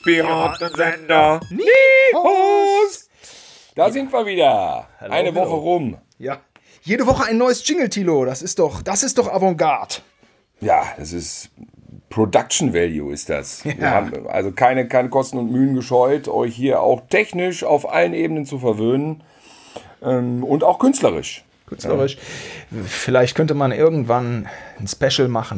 Piratensender Nihos. Da sind wir wieder. Hallo, Eine Woche rum. Ja. Jede Woche ein neues Jingle, Tilo. Das ist doch Avantgarde. Ja, das ist Production Value ist das. Ja. Wir haben also keine Kosten und Mühen gescheut, euch hier auch technisch auf allen Ebenen zu verwöhnen und auch künstlerisch. Künstlerisch. Ja. Vielleicht könnte man irgendwann ein Special machen,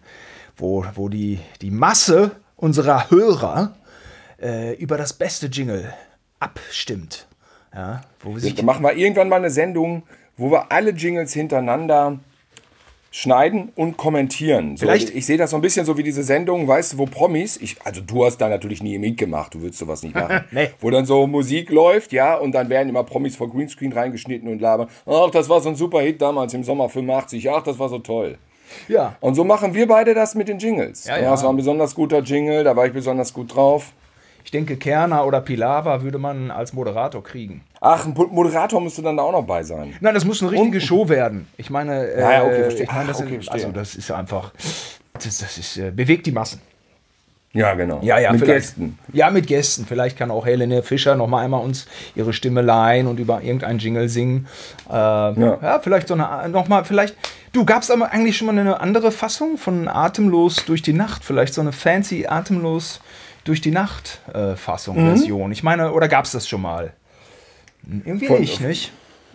wo die Masse unserer Hörer über das beste Jingle abstimmt. Ja, Dann machen wir irgendwann mal eine Sendung, wo wir alle Jingles hintereinander schneiden und kommentieren. So, ich sehe das so ein bisschen so wie diese Sendung, weißt du, wo Promis, also du hast da natürlich nie mitgemacht, du würdest sowas nicht machen, Nee. Wo dann so Musik läuft, ja, und dann werden immer Promis vor Greenscreen reingeschnitten und labern, ach, das war so ein super Hit damals im Sommer 85, ach, das war so toll. Ja. Und so machen wir beide das mit den Jingles. Ja. Das war ein besonders guter Jingle, da war ich besonders gut drauf. Ich denke, Kerner oder Pilawa würde man als Moderator kriegen. Ach, ein Moderator müsste dann da auch noch bei sein. Nein, das muss eine richtige Show werden. Ich meine, ja, okay, verstehe. verstehe. Also das ist einfach, das ist, bewegt die Massen. Ja, genau. Ja, mit vielleicht. Gästen. Ja, mit Gästen. Vielleicht kann auch Helene Fischer noch mal einmal uns ihre Stimme leihen und über irgendeinen Jingle singen. Ja, vielleicht so eine, noch mal, vielleicht. Du, gab es aber eigentlich schon mal eine andere Fassung von Atemlos durch die Nacht? Vielleicht so eine fancy Atemlos durch die Nacht Version. Ich meine, oder gab es das schon mal? Irgendwie nicht?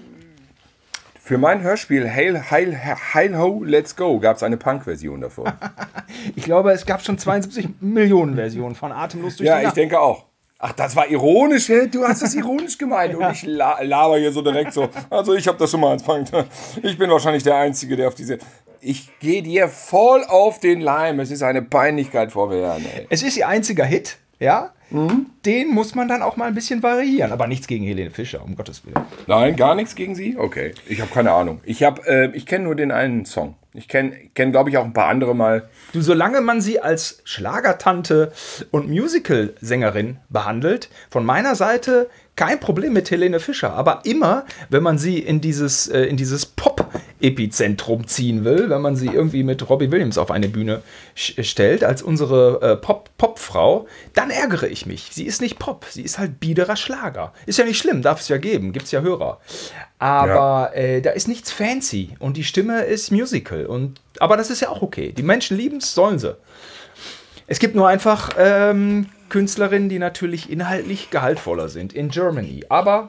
Für mein Hörspiel Heil Ho, Let's Go gab es eine Punk-Version davon. Ich glaube, es gab schon 72 Millionen Versionen von Atemlos durch die Nacht. Ja, ich denke auch. Ach, das war ironisch, du hast das ironisch gemeint. Ja. Und ich laber hier so direkt so. Also ich habe das schon mal als Punk. Ich bin wahrscheinlich der Einzige, der auf diese... Ich gehe dir voll auf den Leim. Es ist eine Peinlichkeit vor mir. Ey. Es ist ihr einziger Hit, ja? Den muss man dann auch mal ein bisschen variieren. Aber nichts gegen Helene Fischer, um Gottes Willen. Nein, gar nichts gegen sie? Okay, ich habe keine Ahnung. Ich kenne nur den einen Song. Ich kenn, glaube ich, auch ein paar andere mal. Du, solange man sie als Schlagertante und Musical-Sängerin behandelt, von meiner Seite kein Problem mit Helene Fischer. Aber immer, wenn man sie in dieses Pop-Epizentrum ziehen will, wenn man sie irgendwie mit Robbie Williams auf eine Bühne stellt, als unsere Popfrau, dann ärgere ich mich. Sie ist nicht Pop, sie ist halt biederer Schlager. Ist ja nicht schlimm, darf es ja geben, gibt's ja Hörer. Aber da ist nichts fancy und die Stimme ist Musical. Aber das ist ja auch okay. Die Menschen lieben es, sollen sie. Es gibt nur einfach Künstlerinnen, die natürlich inhaltlich gehaltvoller sind in Germany. Aber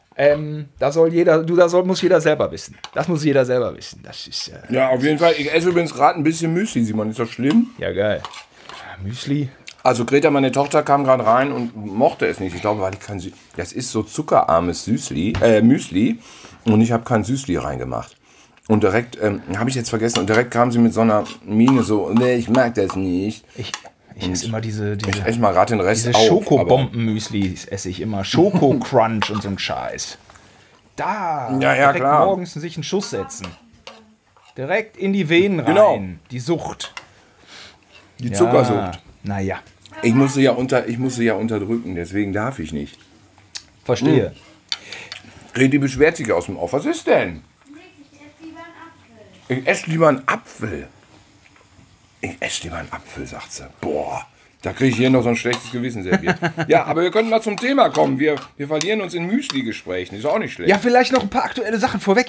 muss jeder selber wissen. Das muss jeder selber wissen. Das ist, ja, auf jeden Fall. Ich esse übrigens gerade ein bisschen Müsli, Simon. Ist das schlimm? Ja, geil. Müsli. Also Greta, meine Tochter, kam gerade rein und mochte es nicht. Ich glaube, weil das ist so zuckerarmes Müsli und ich habe kein Süßli reingemacht. Und direkt, habe ich jetzt vergessen, und direkt kam sie mit so einer Miene so, nee, ich mag das nicht. Ich esse immer diese ich esse mal gerade den Rest diese auf. Schokobomben-Müsli esse ich immer. Schoko-Crunch und so ein Scheiß. Direkt klar. Morgens sich einen Schuss setzen. Direkt in die Venen rein. Genau. Die Sucht. Die Zuckersucht. Naja. Ich muss sie ja unterdrücken, deswegen darf ich nicht. Verstehe. Die beschwert sich aus dem Off. Was ist denn? Ich esse lieber einen Apfel. Ich esse lieber einen Apfel, sagt sie. Boah, da kriege ich hier noch so ein schlechtes Gewissen serviert. Ja, aber wir können mal zum Thema kommen. Wir verlieren uns in Müsli-Gesprächen. Ist auch nicht schlecht. Ja, vielleicht noch ein paar aktuelle Sachen vorweg.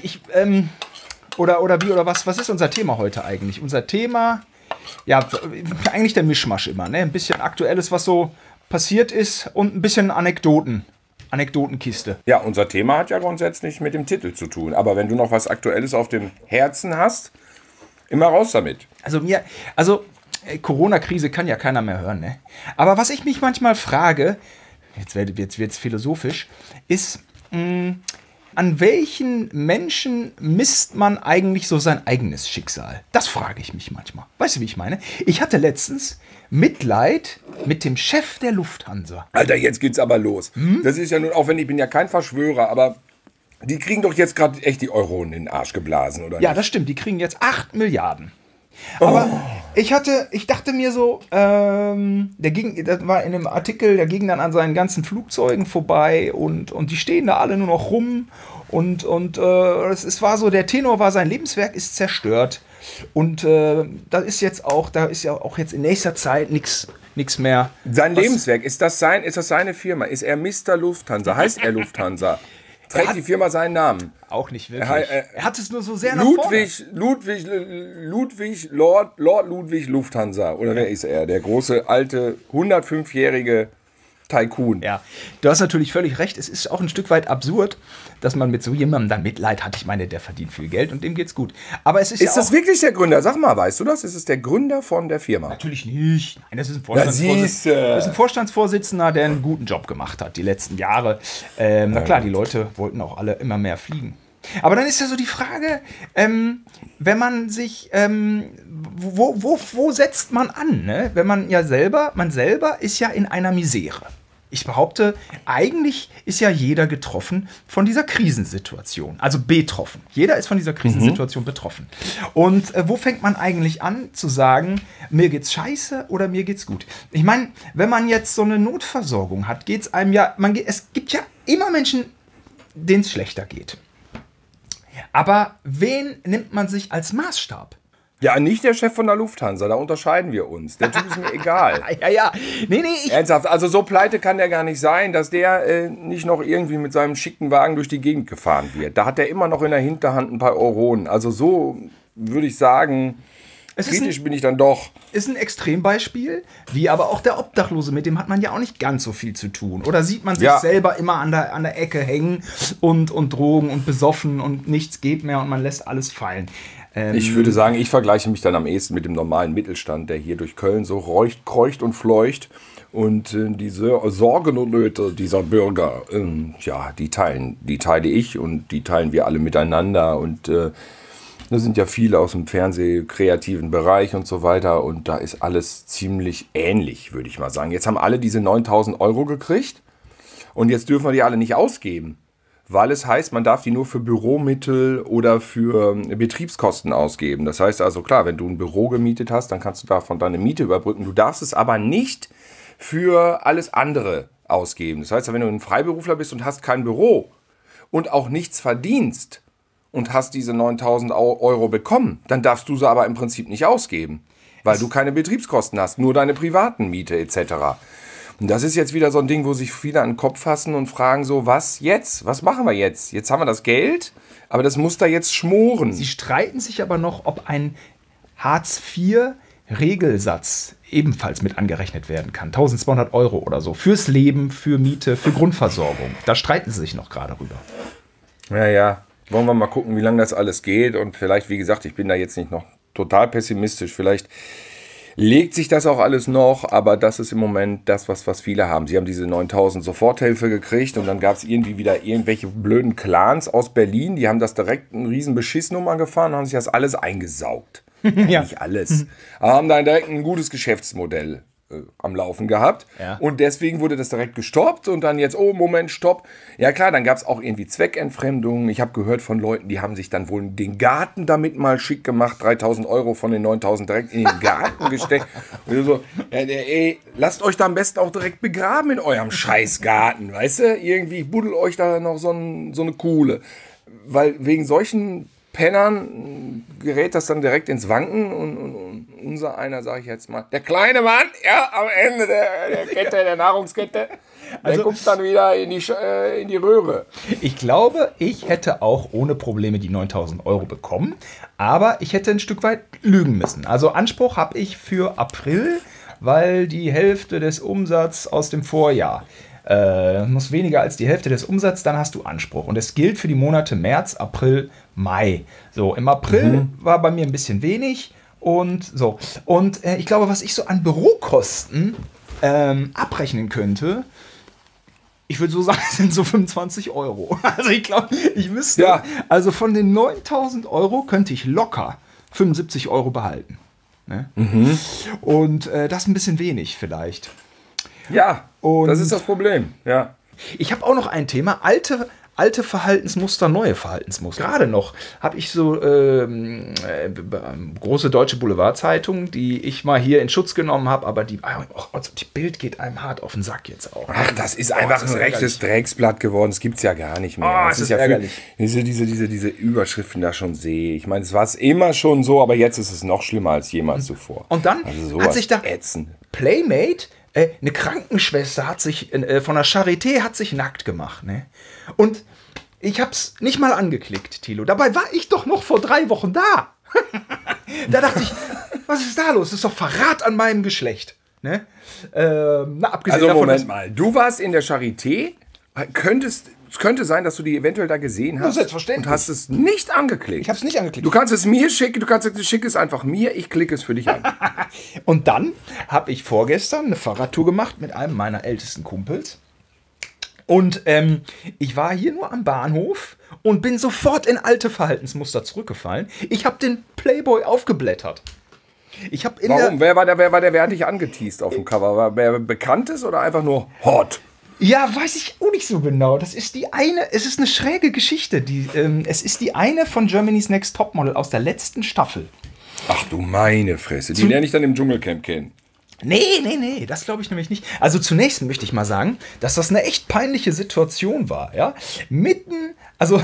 Was ist unser Thema heute eigentlich? Unser Thema, ja, eigentlich der Mischmasch immer, ne? Ein bisschen Aktuelles, was so passiert ist und ein bisschen Anekdotenkiste. Ja, unser Thema hat ja grundsätzlich mit dem Titel zu tun. Aber wenn du noch was Aktuelles auf dem Herzen hast, immer raus damit. Corona-Krise kann ja keiner mehr hören, ne? Aber was ich mich manchmal frage, jetzt wird's philosophisch, ist, an welchen Menschen misst man eigentlich so sein eigenes Schicksal? Das frage ich mich manchmal. Weißt du, wie ich meine? Ich hatte letztens Mitleid mit dem Chef der Lufthansa. Alter, jetzt geht's aber los. Das ist ja nun, auch wenn ich bin ja kein Verschwörer, aber die kriegen doch jetzt gerade echt die Euronen in den Arsch geblasen, oder nicht? Ja, das stimmt. Die kriegen jetzt 8 Milliarden. Aber ich dachte mir so, das war in einem Artikel, der ging dann an seinen ganzen Flugzeugen vorbei und die stehen da alle nur noch rum und es war so, der Tenor war, sein Lebenswerk ist zerstört. Und da ist ja auch jetzt in nächster Zeit nichts mehr. Sein Lebenswerk, ist das seine Firma? Ist er Mr. Lufthansa? Heißt er Lufthansa? Trägt die Firma seinen Namen? Auch nicht wirklich. Er hat es nur so sehr nach vorne. Lord Ludwig Lufthansa. Oder wer ist er? Der große, alte, 105-jährige Tycoon. Ja, du hast natürlich völlig recht. Es ist auch ein Stück weit absurd, dass man mit so jemandem dann Mitleid hat. Ich meine, der verdient viel Geld und dem geht's gut. Aber es ist ja das wirklich der Gründer? Sag mal, weißt du das? Ist es der Gründer von der Firma? Natürlich nicht. Nein, das ist ein Vorstandsvorsitzender, der einen guten Job gemacht hat die letzten Jahre. Na klar, die Leute wollten auch alle immer mehr fliegen. Aber dann ist ja so die Frage, wenn man sich, wo setzt man an? Ne? Wenn man selber ist ja in einer Misere. Ich behaupte, eigentlich ist ja jeder getroffen von dieser Krisensituation. Also betroffen. Jeder ist von dieser Krisensituation betroffen. Und wo fängt man eigentlich an zu sagen, mir geht's scheiße oder mir geht's gut? Ich meine, wenn man jetzt so eine Notversorgung hat, geht's einem ja, es gibt ja immer Menschen, denen es schlechter geht. Aber wen nimmt man sich als Maßstab? Ja, nicht der Chef von der Lufthansa, da unterscheiden wir uns. Der Typ ist mir egal. Ja. Nee, ernsthaft, also so pleite kann der gar nicht sein, dass der nicht noch irgendwie mit seinem schicken Wagen durch die Gegend gefahren wird. Da hat er immer noch in der Hinterhand ein paar Euronen. Also so würde ich sagen, kritisch bin ich dann doch. Ist ein Extrembeispiel, wie aber auch der Obdachlose, mit dem hat man ja auch nicht ganz so viel zu tun. Oder sieht man sich selber immer an der Ecke hängen und Drogen und besoffen und nichts geht mehr und man lässt alles fallen. Ich würde sagen, ich vergleiche mich dann am ehesten mit dem normalen Mittelstand, der hier durch Köln so kreucht und fleucht. Und diese Sorgen und Nöte dieser Bürger, die teile ich und die teilen wir alle miteinander. Und da sind ja viele aus dem fernsehkreativen Bereich und so weiter. Und da ist alles ziemlich ähnlich, würde ich mal sagen. Jetzt haben alle diese 9.000 Euro gekriegt und jetzt dürfen wir die alle nicht ausgeben. Weil es heißt, man darf die nur für Büromittel oder für Betriebskosten ausgeben. Das heißt also, klar, wenn du ein Büro gemietet hast, dann kannst du davon deine Miete überbrücken. Du darfst es aber nicht für alles andere ausgeben. Das heißt, wenn du ein Freiberufler bist und hast kein Büro und auch nichts verdienst und hast diese 9.000 Euro bekommen, dann darfst du sie aber im Prinzip nicht ausgeben, weil du keine Betriebskosten hast, nur deine privaten Miete etc. Und das ist jetzt wieder so ein Ding, wo sich viele an den Kopf fassen und fragen so, was jetzt? Was machen wir jetzt? Jetzt haben wir das Geld, aber das muss da jetzt schmoren. Sie streiten sich aber noch, ob ein Hartz-IV-Regelsatz ebenfalls mit angerechnet werden kann. 1.200 Euro oder so. Fürs Leben, für Miete, für Grundversorgung. Da streiten sie sich noch gerade rüber. Ja. Wollen wir mal gucken, wie lange das alles geht. Und vielleicht, wie gesagt, ich bin da jetzt nicht noch total pessimistisch. Vielleicht legt sich das auch alles noch, aber das ist im Moment das, was viele haben. Sie haben diese 9.000 Soforthilfe gekriegt und dann gab es irgendwie wieder irgendwelche blöden Clans aus Berlin, die haben das direkt eine riesen Beschissnummer gefahren und haben sich das alles eingesaugt. Ja. Nicht alles. Aber haben dann direkt ein gutes Geschäftsmodell am Laufen gehabt. Ja. Und deswegen wurde das direkt gestoppt und dann jetzt, Moment, stopp. Ja klar, dann gab es auch irgendwie Zweckentfremdungen. Ich habe gehört von Leuten, die haben sich dann wohl den Garten damit mal schick gemacht, 3.000 Euro von den 9.000 direkt in den Garten gesteckt. Und so, lasst euch da am besten auch direkt begraben in eurem Scheißgarten, weißt du? Irgendwie buddel euch da noch so eine Kuhle. Weil wegen solchen Pennern gerät das dann direkt ins Wanken und unser einer, sage ich jetzt mal, der kleine Mann, ja, am Ende der Kette, der Nahrungskette, der guckt dann wieder in die Röhre. Ich glaube, ich hätte auch ohne Probleme die 9.000 Euro bekommen, aber ich hätte ein Stück weit lügen müssen. Also Anspruch habe ich für April, weil die Hälfte des Umsatzes aus dem Vorjahr muss weniger als die Hälfte des Umsatzes, dann hast du Anspruch. Und es gilt für die Monate März, April, Mai. So, im April war bei mir ein bisschen wenig und so. Und ich glaube, was ich so an Bürokosten abrechnen könnte, ich würde so sagen, sind so 25 Euro. Also ich glaube, ich müsste, also von den 9.000 Euro könnte ich locker 75 Euro behalten. Ne? Und das ist ein bisschen wenig vielleicht. Ja, und das ist das Problem, ja. Ich habe auch noch ein Thema, alte Verhaltensmuster, neue Verhaltensmuster. Gerade noch habe ich so große deutsche Boulevardzeitung, die ich mal hier in Schutz genommen habe, aber die Bild geht einem hart auf den Sack jetzt auch. Ach, das ist einfach ein rechtes Drecksblatt geworden. Das gibt es ja gar nicht mehr. Das ist ja ärgerlich. Diese Überschriften da schon sehe. Ich meine, es war immer schon so, aber jetzt ist es noch schlimmer als jemals zuvor. Und dann hat sich da ätzend. Playmate, eine Krankenschwester hat sich von der Charité hat sich nackt gemacht, ne? Und ich hab's nicht mal angeklickt, Thilo. Dabei war ich doch noch vor 3 Wochen da. Da dachte ich, was ist da los? Das ist doch Verrat an meinem Geschlecht, ne? Abgesehen Also davon, Moment mal, du warst in der Charité, es könnte sein, dass du die eventuell da gesehen hast. Selbstverständlich. Und hast es nicht angeklickt. Ich hab's nicht angeklickt. Du kannst es mir schicken, schick es einfach mir, ich klicke es für dich an. Und dann habe ich vorgestern eine Fahrradtour gemacht mit einem meiner ältesten Kumpels. Und ich war hier nur am Bahnhof und bin sofort in alte Verhaltensmuster zurückgefallen. Ich habe den Playboy aufgeblättert. Warum? Wer hat dich angeteased auf dem Cover? War wer Bekanntes oder einfach nur hot? Ja, weiß ich auch nicht so genau. Es ist eine schräge Geschichte. Es ist die eine von Germany's Next Topmodel aus der letzten Staffel. Ach du meine Fresse, die lerne ich dann im Dschungelcamp kennen. Nee, das glaube ich nämlich nicht. Also zunächst möchte ich mal sagen, dass das eine echt peinliche Situation war, ja. Mitten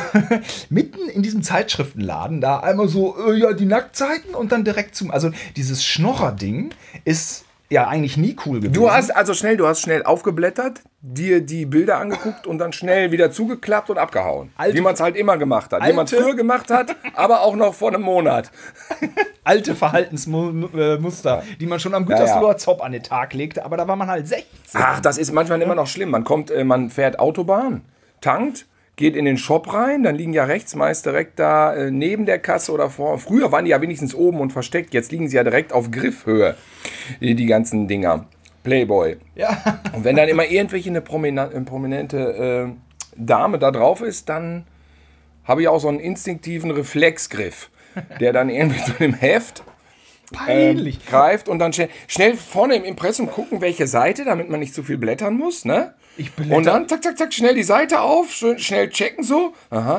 in diesem Zeitschriftenladen, da einmal so, die Nacktzeiten und dann direkt also dieses Schnorrer-Ding ist ja eigentlich nie cool gewesen. Du hast schnell aufgeblättert, dir die Bilder angeguckt und dann schnell wieder zugeklappt und abgehauen. Wie man es halt immer gemacht hat. Wie man es früher gemacht hat, aber auch noch vor einem Monat. Alte Verhaltensmuster, die man schon am Gütersloher Zopp an den Tag legte, aber da war man halt 16. Ach, das ist manchmal immer noch schlimm. Man fährt Autobahn, tankt, geht in den Shop rein, dann liegen ja rechts meist direkt da neben der Kasse oder vor. Früher waren die ja wenigstens oben und versteckt, jetzt liegen sie ja direkt auf Griffhöhe, die ganzen Dinger. Playboy. Ja. Und wenn dann immer irgendwelche eine prominente Dame da drauf ist, dann habe ich auch so einen instinktiven Reflexgriff, der dann irgendwie so im Heft peinlich greift und dann schnell vorne im Impressum gucken, welche Seite, damit man nicht zu viel blättern muss, ne? Und dann zack, zack, zack, schnell die Seite auf, schnell checken so.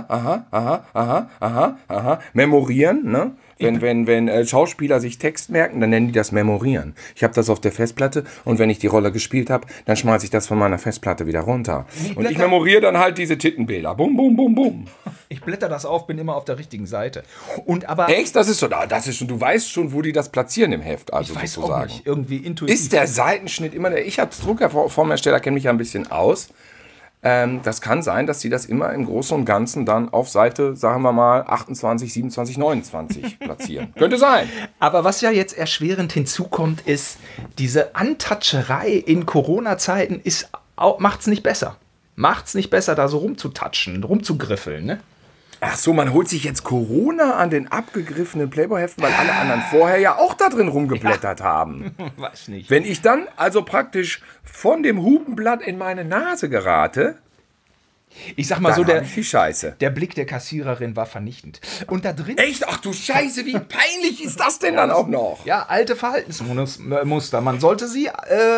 Aha. Memorieren, ne? Wenn Schauspieler sich Text merken, dann nennen die das Memorieren. Ich habe das auf der Festplatte und wenn ich die Rolle gespielt habe, dann schmeiße ich das von meiner Festplatte wieder runter. Und ich memoriere dann halt diese Tittenbilder. Bum, bum, bum, bum. Ich blätter das auf, bin immer auf der richtigen Seite. Echt? Das ist schon, du weißt schon, wo die das platzieren im Heft, also ich weiß sozusagen. Auch nicht, irgendwie intuitiv. Ist der Seitenschnitt immer der? Ich als Druckerformhersteller kenne mich ja ein bisschen aus. Das kann sein, dass sie das immer im Großen und Ganzen dann auf Seite, sagen wir mal, 28, 27, 29 platzieren. Könnte sein. Aber was ja jetzt erschwerend hinzukommt, ist, diese Antatscherei in Corona-Zeiten macht's nicht besser. Macht's nicht besser, da so rumzutatschen, rumzugriffeln, ne? Ach so, man holt sich jetzt Corona an den abgegriffenen Playboy-Heften, weil alle anderen vorher ja auch da drin rumgeblättert haben. Weiß nicht. Wenn ich dann also praktisch von dem Hupenblatt in meine Nase gerate, ich sag mal so, die Scheiße. Der Blick der Kassiererin war vernichtend. Und da drin. Echt? Ach du Scheiße, wie peinlich ist das denn dann auch noch? Ja, alte Verhaltensmuster. Man sollte sie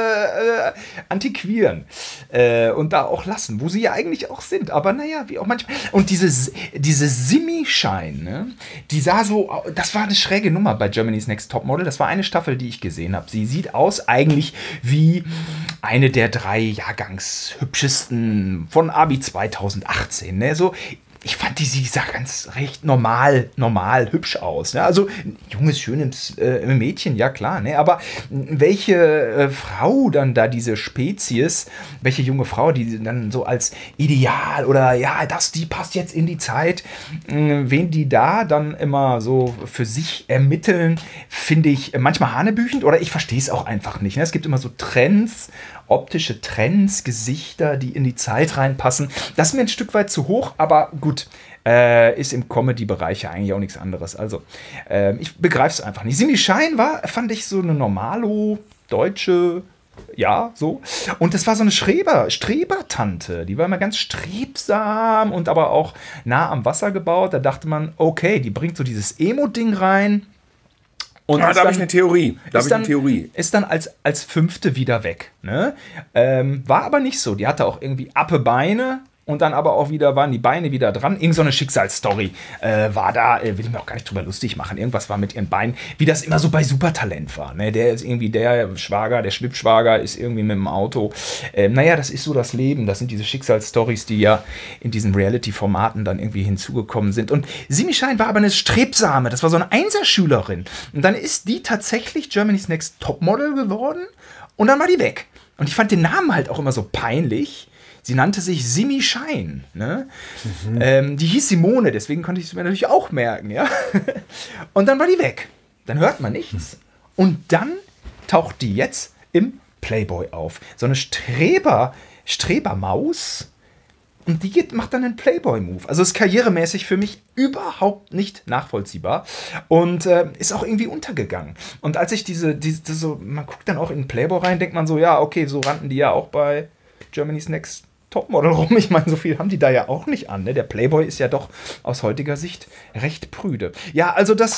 antiquieren und da auch lassen, wo sie ja eigentlich auch sind. Aber naja, wie auch manchmal. Und diese Simi-Schein, ne? Die sah so, das war eine schräge Nummer bei Germany's Next Topmodel. Das war eine Staffel, die ich gesehen habe. Sie sieht aus eigentlich wie eine der 3 Jahrgangshübschesten von Abi 2018, ne? So, ich fand sie sah ganz recht normal hübsch aus, ne? Also ein junges, schönes Mädchen, ja klar, ne? Aber welche Frau dann da diese Spezies, welche junge Frau, die dann so als Ideal oder ja, die passt jetzt in die Zeit, wen die da dann immer so für sich ermitteln, finde ich manchmal hanebüchend oder ich verstehe es auch einfach nicht, ne? Es gibt immer so Trends, optische Trends, Gesichter, die in die Zeit reinpassen. Das ist mir ein Stück weit zu hoch, aber gut, ist im Comedy-Bereich ja eigentlich auch nichts anderes. Also, ich begreife es einfach nicht. Simi Schein fand ich so eine normalo-deutsche, ja, so. Und das war so eine Strebertante. Die war immer ganz strebsam und aber auch nah am Wasser gebaut. Da dachte man, okay, die bringt so dieses Emo-Ding rein. Und da habe ich eine Theorie. Ist dann als 5. wieder weg. Ne? War aber nicht so. Die hatte auch irgendwie Appe Beine Und dann aber auch wieder waren die Beine wieder dran. Irgend so eine Schicksalsstory war da, will ich mir auch gar nicht drüber lustig machen. Irgendwas war mit ihren Beinen, wie das immer so bei Supertalent war. Ne? Der ist irgendwie der Schwager, der Schwippschwager ist irgendwie mit dem Auto. Naja, das ist so das Leben. Das sind diese Schicksalsstories, die ja in diesen Reality-Formaten dann irgendwie hinzugekommen sind. Und Simi Schein war aber eine Strebsame. Das war so eine Einserschülerin. Und dann ist die tatsächlich Germany's Next Topmodel geworden. Und dann war die weg. Und ich fand den Namen halt auch immer so peinlich. Sie nannte sich Simi Schein. Ne? Die hieß Simone, deswegen konnte ich es mir natürlich auch merken. Ja? Und dann war die weg. Dann hört man nichts. Und dann taucht die jetzt im Playboy auf. So eine Strebermaus. Und die macht dann einen Playboy-Move. Also ist karrieremäßig für mich überhaupt nicht nachvollziehbar. Und ist auch irgendwie untergegangen. Und als ich man guckt dann auch in den Playboy rein, denkt man so, ja, okay, so rannten die ja auch bei Germany's Next Topmodel rum. Ich meine, so viel haben die da ja auch nicht an. Ne? Der Playboy ist ja doch aus heutiger Sicht recht prüde. Ja, also das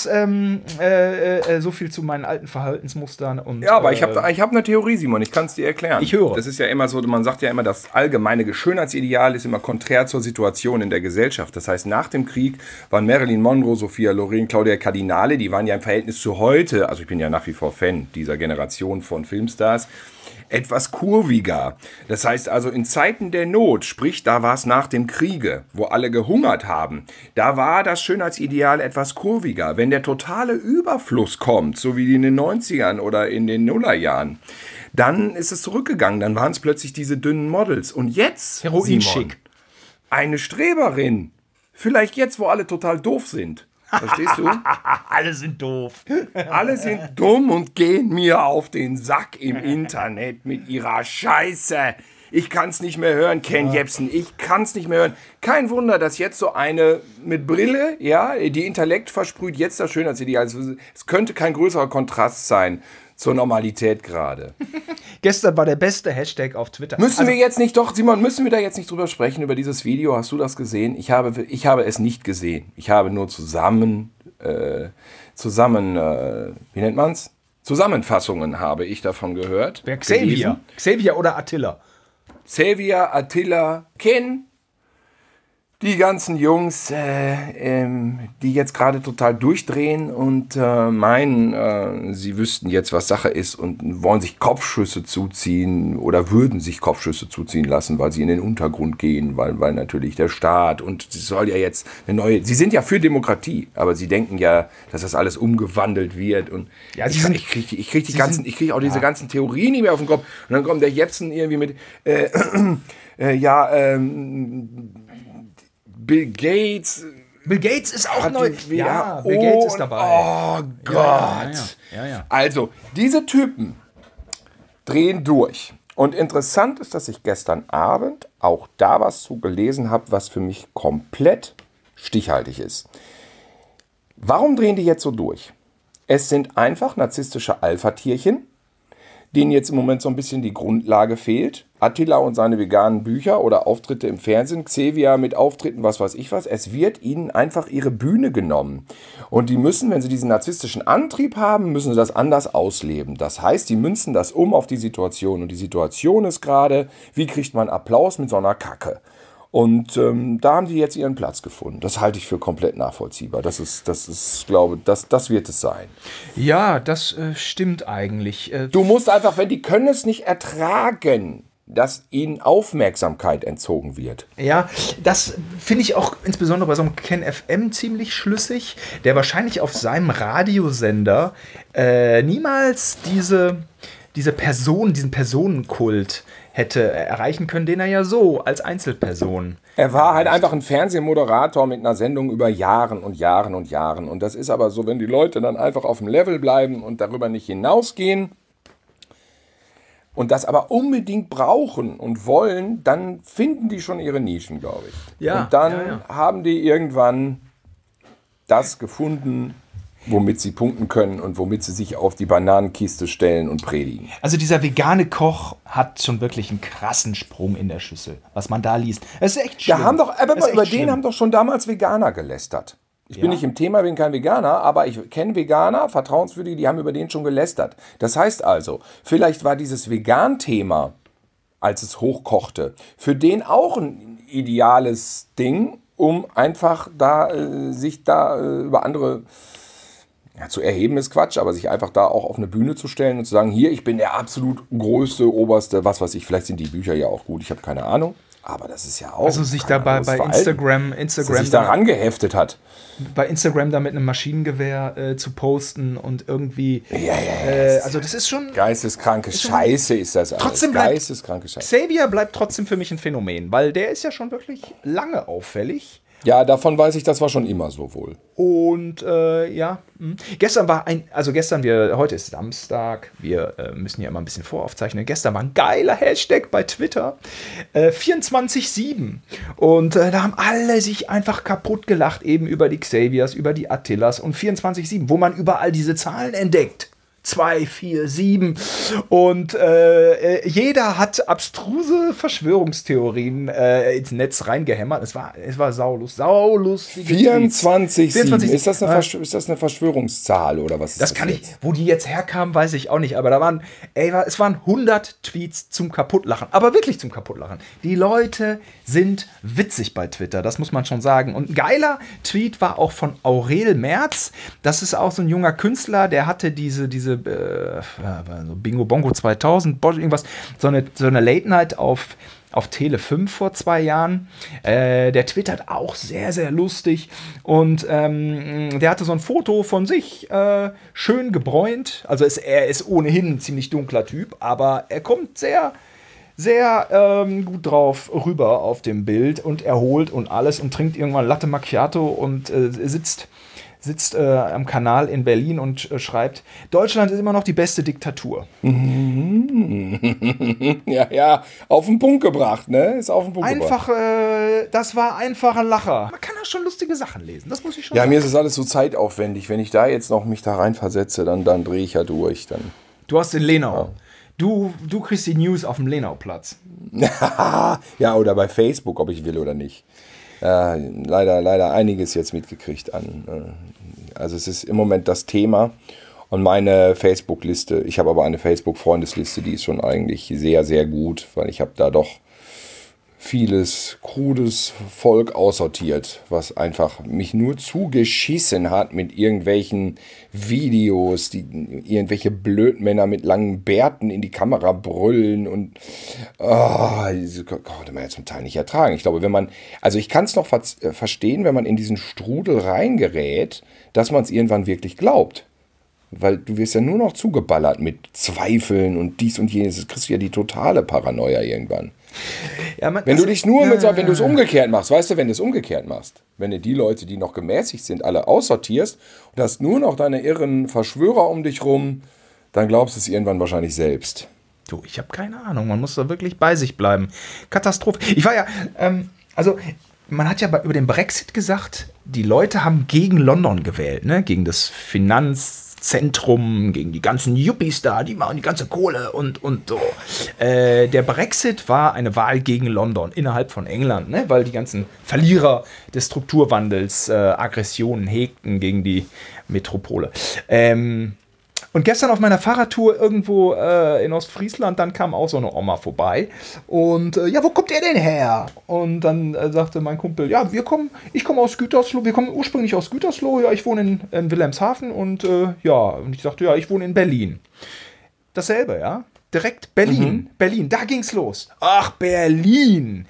so viel zu meinen alten Verhaltensmustern. Und, ja, aber ich hab eine Theorie, Simon. Ich kann es dir erklären. Ich höre. Das ist ja immer so, man sagt ja immer, das allgemeine Schönheitsideal ist immer konträr zur Situation in der Gesellschaft. Das heißt, nach dem Krieg waren Marilyn Monroe, Sophia Loren, Claudia Cardinale, die waren ja im Verhältnis zu heute, also ich bin ja nach wie vor Fan dieser Generation von Filmstars, etwas kurviger. Das heißt also in Zeiten der Not, sprich da war es nach dem Kriege, wo alle gehungert haben, da war das Schönheitsideal etwas kurviger. Wenn der totale Überfluss kommt, so wie in den 90ern oder in den Nullerjahren, dann ist es zurückgegangen. Dann waren es plötzlich diese dünnen Models. Und jetzt, Heroin-schick. Eine Streberin. Vielleicht jetzt, wo alle total doof sind. Verstehst du? Alle sind doof. Alle sind dumm und gehen mir auf den Sack im Internet mit ihrer Scheiße. Ich kann's nicht mehr hören, Ken Jebsen. Ich kann's nicht mehr hören. Kein Wunder, dass jetzt so eine mit Brille, ja, die Intellekt versprüht, jetzt das Schönheitsideal. Also, es könnte kein größerer Kontrast sein zur Normalität gerade. Gestern war der beste Hashtag auf Twitter. Müssen wir da jetzt nicht drüber sprechen, über dieses Video? Hast du das gesehen? Ich habe es nicht gesehen. Ich habe nur wie nennt man's? Zusammenfassungen habe ich davon gehört. Wer Xavier? Xavier oder Attila? Xavier, Attila, Ken. Die ganzen Jungs, die jetzt gerade total durchdrehen und meinen, sie wüssten jetzt, was Sache ist und wollen sich Kopfschüsse zuziehen oder würden sich Kopfschüsse zuziehen lassen, weil sie in den Untergrund gehen, weil natürlich der Staat und sie soll ja jetzt sie sind ja für Demokratie, aber sie denken ja, dass das alles umgewandelt wird und ja, ich kriege auch diese ganzen Theorien nicht mehr auf den Kopf und dann kommt der Jepsen irgendwie mit, Bill Gates ist auch neu. Ja, Bill Gates ist dabei. Oh Gott. Ja. Also, diese Typen drehen durch. Und interessant ist, dass ich gestern Abend auch da was zu gelesen habe, was für mich komplett stichhaltig ist. Warum drehen die jetzt so durch? Es sind einfach narzisstische Alpha-Tierchen, denen jetzt im Moment so ein bisschen die Grundlage fehlt. Attila und seine veganen Bücher oder Auftritte im Fernsehen, Xavier mit Auftritten, was weiß ich was. Es wird ihnen einfach ihre Bühne genommen. Und die müssen, wenn sie diesen narzisstischen Antrieb haben, müssen sie das anders ausleben. Das heißt, die münzen das um auf die Situation. Und die Situation ist gerade, wie kriegt man Applaus mit so einer Kacke? Und da haben die jetzt ihren Platz gefunden. Das halte ich für komplett nachvollziehbar. Das ist, glaube ich, das wird es sein. Ja, das stimmt eigentlich. Du musst einfach, wenn die können es nicht ertragen, dass ihnen Aufmerksamkeit entzogen wird. Ja, das finde ich auch insbesondere bei so einem Ken FM ziemlich schlüssig, der wahrscheinlich auf seinem Radiosender niemals diesen Personenkult hätte erreichen können, den er ja so als Einzelperson. Er war halt einfach ein Fernsehmoderator mit einer Sendung über Jahren und Jahren und Jahren. Und das ist aber so, wenn die Leute dann einfach auf dem Level bleiben und darüber nicht hinausgehen und das aber unbedingt brauchen und wollen, dann finden die schon ihre Nischen, glaube ich. Ja, und dann haben die irgendwann das gefunden, womit sie punkten können und womit sie sich auf die Bananenkiste stellen und predigen. Also dieser vegane Koch hat schon wirklich einen krassen Sprung in der Schüssel, was man da liest. Das ist echt schlimm. Über den haben doch schon damals Veganer gelästert. Ich bin nicht im Thema, bin kein Veganer, aber ich kenne Veganer, vertrauenswürdige, die haben über den schon gelästert. Das heißt also, vielleicht war dieses Vegan-Thema als es hochkochte. Für den auch ein ideales Ding, um einfach sich über andere zu erheben ist Quatsch, aber sich einfach da auch auf eine Bühne zu stellen und zu sagen, hier, ich bin der absolut größte, oberste, was weiß ich, vielleicht sind die Bücher ja auch gut, ich habe keine Ahnung, aber das ist ja auch... Also sich da bei Instagram sich daran geheftet hat. Bei Instagram da mit einem Maschinengewehr zu posten und irgendwie... also das ist schon... Geisteskranke Scheiße ist das alles. Trotzdem geisteskranke Scheiße. Xavier bleibt trotzdem für mich ein Phänomen, weil der ist ja schon wirklich lange auffällig. Ja, davon weiß ich, das war schon immer so wohl. Und heute ist Samstag, wir müssen ja immer ein bisschen voraufzeichnen. Gestern war ein geiler Hashtag bei Twitter, 24/7. Und da haben alle sich einfach kaputt gelacht, eben über die Xaviers, über die Attilas und 24/7, wo man überall diese Zahlen entdeckt. 2, 4, 7 und jeder hat abstruse Verschwörungstheorien ins Netz reingehämmert. Es war saulustig. 24/7. Ist das eine Verschwörungszahl oder was ist das? Das kann ich, wo die jetzt herkamen, weiß ich auch nicht, aber es waren 100 Tweets zum Kaputtlachen, aber wirklich zum Kaputtlachen. Die Leute sind witzig bei Twitter, das muss man schon sagen. Und ein geiler Tweet war auch von Aurel Merz. Das ist auch so ein junger Künstler, der hatte diese Bingo Bongo 2000, irgendwas, so eine Late Night auf Tele 5 vor 2 Jahren. Der twittert auch sehr, sehr lustig und der hatte so ein Foto von sich, schön gebräunt. Also er ist ohnehin ein ziemlich dunkler Typ, aber er kommt sehr, sehr gut drauf rüber auf dem Bild und erholt und alles und trinkt irgendwann Latte Macchiato und sitzt am Kanal in Berlin und schreibt, Deutschland ist immer noch die beste Diktatur. Ja, auf den Punkt gebracht, ne? Ist auf den Punkt gebracht. Das war einfach ein Lacher. Man kann auch schon lustige Sachen lesen, das muss ich schon sagen. Ja, mir ist das alles so zeitaufwendig. Wenn ich da jetzt noch mich da reinversetze, dann drehe ich ja durch. Dann. Du hast den Lenau. Ja. Du kriegst die News auf dem Lenau-Platz. Ja, oder bei Facebook, ob ich will oder nicht. Leider einiges jetzt mitgekriegt also es ist im Moment das Thema und meine Facebook-Liste, ich habe aber eine Facebook-Freundesliste, die ist schon eigentlich sehr, sehr gut, weil ich habe da doch vieles krudes Volk aussortiert, was einfach mich nur zugeschissen hat mit irgendwelchen Videos, die irgendwelche Blödmänner mit langen Bärten in die Kamera brüllen und diese konnte man ja zum Teil nicht ertragen. Ich glaube, ich kann es noch verstehen, wenn man in diesen Strudel reingerät, dass man es irgendwann wirklich glaubt. Weil du wirst ja nur noch zugeballert mit Zweifeln und dies und jenes. Das kriegst du ja die totale Paranoia irgendwann. Ja, wenn du es umgekehrt machst, weißt du, wenn du es umgekehrt machst, wenn du die Leute, die noch gemäßigt sind, alle aussortierst und hast nur noch deine irren Verschwörer um dich rum, dann glaubst du es irgendwann wahrscheinlich selbst. Du, ich habe keine Ahnung, man muss da wirklich bei sich bleiben. Katastrophe. Ich war ja, man hat ja über den Brexit gesagt, die Leute haben gegen London gewählt, ne? Gegen das Finanzzentrum, gegen die ganzen Yuppies da, die machen die ganze Kohle und so. Der Brexit war eine Wahl gegen London innerhalb von England, ne? Weil die ganzen Verlierer des Strukturwandels Aggressionen hegten gegen die Metropole. Und gestern auf meiner Fahrradtour irgendwo in Ostfriesland, dann kam auch so eine Oma vorbei. Und wo kommt ihr denn her? Und dann sagte mein Kumpel, ja, ich komme aus Gütersloh, wir kommen ursprünglich aus Gütersloh, ja, ich wohne in Wilhelmshaven und und ich sagte, ja, ich wohne in Berlin. Dasselbe, ja. Direkt Berlin, Berlin, da ging's los. Ach, Berlin.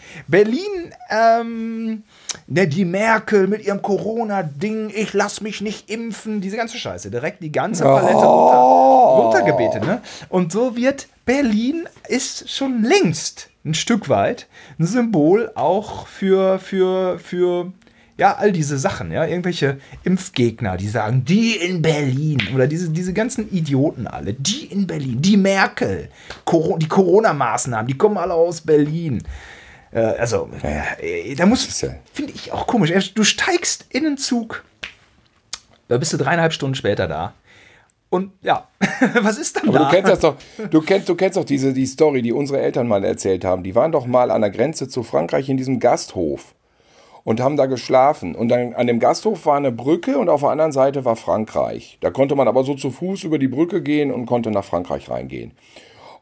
Die Merkel mit ihrem Corona-Ding, ich lass mich nicht impfen, diese ganze Scheiße. Direkt die ganze Palette runtergebetet, ne? Und so wird Berlin ist schon längst ein Stück weit ein Symbol auch für all diese Sachen, ja, irgendwelche Impfgegner, die sagen, die in Berlin oder diese ganzen Idioten alle, die in Berlin, die Merkel, die Corona-Maßnahmen, die kommen alle aus Berlin. Da finde ich auch komisch. Du steigst in den Zug, da bist du 3,5 Stunden später da. Und ja, was ist dann aber da? Du kennst das doch, du kennst doch die Story, die unsere Eltern mal erzählt haben. Die waren doch mal an der Grenze zu Frankreich in diesem Gasthof und haben da geschlafen. Und dann an dem Gasthof war eine Brücke und auf der anderen Seite war Frankreich. Da konnte man aber so zu Fuß über die Brücke gehen und konnte nach Frankreich reingehen.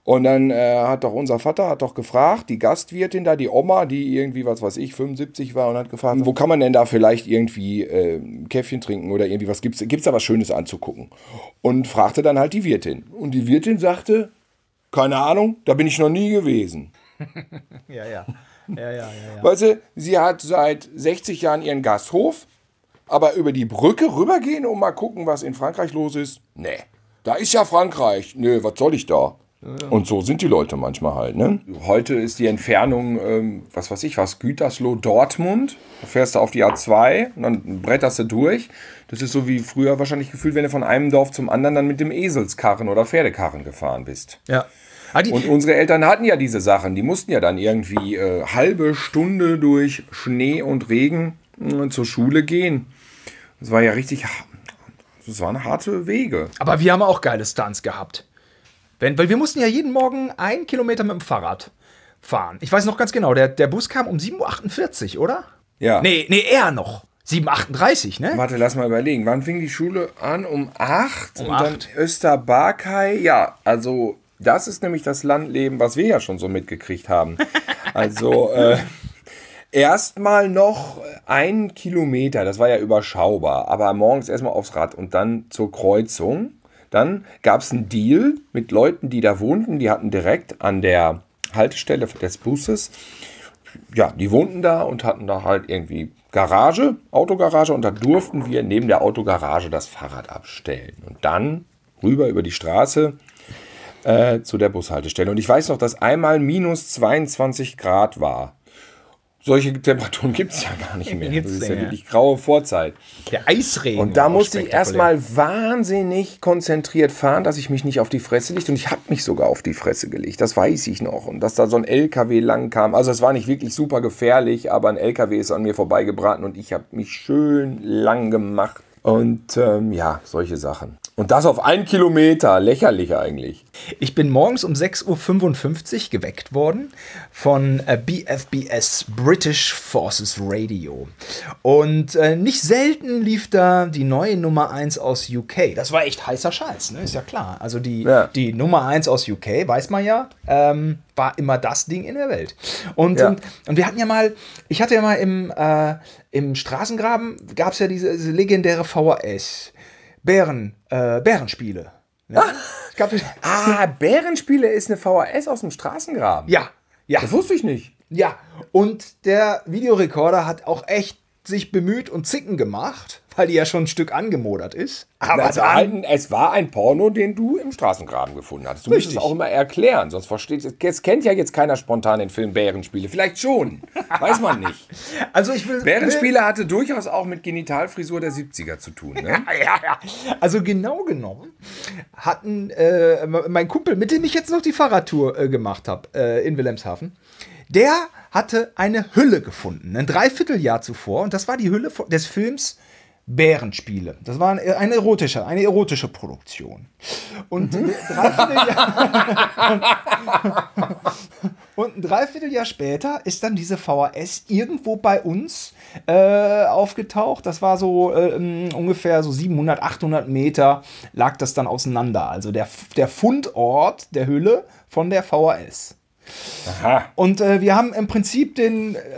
Und dann hat doch unser Vater hat doch gefragt, die Gastwirtin da, die Oma, die irgendwie, was weiß ich, 75 war und hat gefragt, wo kann man denn da vielleicht irgendwie ein Käffchen trinken oder irgendwie was, gibt's da was Schönes anzugucken? Und fragte dann halt die Wirtin. Und die Wirtin sagte, keine Ahnung, da bin ich noch nie gewesen. Ja. Weißt du, sie hat seit 60 Jahren ihren Gasthof, aber über die Brücke rübergehen und mal gucken, was in Frankreich los ist? Nee, da ist ja Frankreich. Nö, was soll ich da? Und so sind die Leute manchmal halt, ne? Heute ist die Entfernung, was weiß ich was, Gütersloh, Dortmund. Da fährst du auf die A2 und dann bretterst du durch. Das ist so wie früher wahrscheinlich gefühlt, wenn du von einem Dorf zum anderen dann mit dem Eselskarren oder Pferdekarren gefahren bist. Ja. Und unsere Eltern hatten ja diese Sachen. Die mussten ja dann irgendwie halbe Stunde durch Schnee und Regen zur Schule gehen. Das war ja richtig, das waren harte Wege. Aber wir haben auch geile Stunts gehabt. Weil wir mussten ja jeden Morgen 1 Kilometer mit dem Fahrrad fahren. Ich weiß noch ganz genau, der Bus kam um 7.48 Uhr, oder? Ja. Nee, eher noch. 7.38 Uhr, ne? Warte, lass mal überlegen. Wann fing die Schule an? Um 8? Um und 8. dann Österbarkei. Ja, also das ist nämlich das Landleben, was wir ja schon so mitgekriegt haben. Also erstmal noch 1 Kilometer, das war ja überschaubar. Aber morgens erstmal aufs Rad und dann zur Kreuzung. Dann gab es einen Deal mit Leuten, die da wohnten. Die hatten direkt an der Haltestelle des Busses, ja, die wohnten da und hatten da halt irgendwie Garage, Autogarage. Und da durften wir neben der Autogarage das Fahrrad abstellen. Und dann rüber über die Straße zu der Bushaltestelle. Und ich weiß noch, dass einmal minus 22 Grad war. Solche Temperaturen gibt es ja gar nicht mehr. Das ist ja wirklich graue Vorzeit. Der Eisregen. Und da musste ich erstmal wahnsinnig konzentriert fahren, dass ich mich nicht auf die Fresse lege. Und ich habe mich sogar auf die Fresse gelegt. Das weiß ich noch. Und dass da so ein LKW lang kam. Also es war nicht wirklich super gefährlich, aber ein LKW ist an mir vorbeigebraten und ich habe mich schön lang gemacht. Und ja, solche Sachen. Und das auf 1 Kilometer. Lächerlich eigentlich. Ich bin morgens um 6.55 Uhr geweckt worden von BFBS, British Forces Radio. Und nicht selten lief da die neue Nummer 1 aus UK. Das war echt heißer Scheiß, ne? Ist ja klar. Also die Nummer 1 aus UK, weiß man ja, war immer das Ding in der Welt. Und wir hatten ja mal, ich hatte ja mal im Straßengraben, gab es ja diese legendäre VHS. Bärenspiele. Ne? Bärenspiele ist eine VHS aus dem Straßengraben. Ja. Das wusste ich nicht. Ja, und der Videorekorder hat auch echt sich bemüht und Zicken gemacht, weil die ja schon ein Stück angemodert ist. Aber es war ein Porno, den du im Straßengraben gefunden hattest. Du musst es auch immer erklären, sonst versteht es. Kennt ja jetzt keiner spontan den Film Bärenspiele. Vielleicht schon, weiß man nicht. Also Bärenspiele hatte durchaus auch mit Genitalfrisur der 70er zu tun. Ne? Ja. Also genau genommen hatten mein Kumpel, mit dem ich jetzt noch die Fahrradtour gemacht habe in Wilhelmshaven, der hatte eine Hülle gefunden, ein Dreivierteljahr zuvor. Und das war die Hülle des Films Bärenspiele. Das war eine erotische Produktion. Und ein Dreivierteljahr später ist dann diese VHS irgendwo bei uns aufgetaucht. Das war so ungefähr so 700, 800 Meter lag das dann auseinander. Also der Fundort der Hülle von der VHS. Aha. Und wir haben im Prinzip der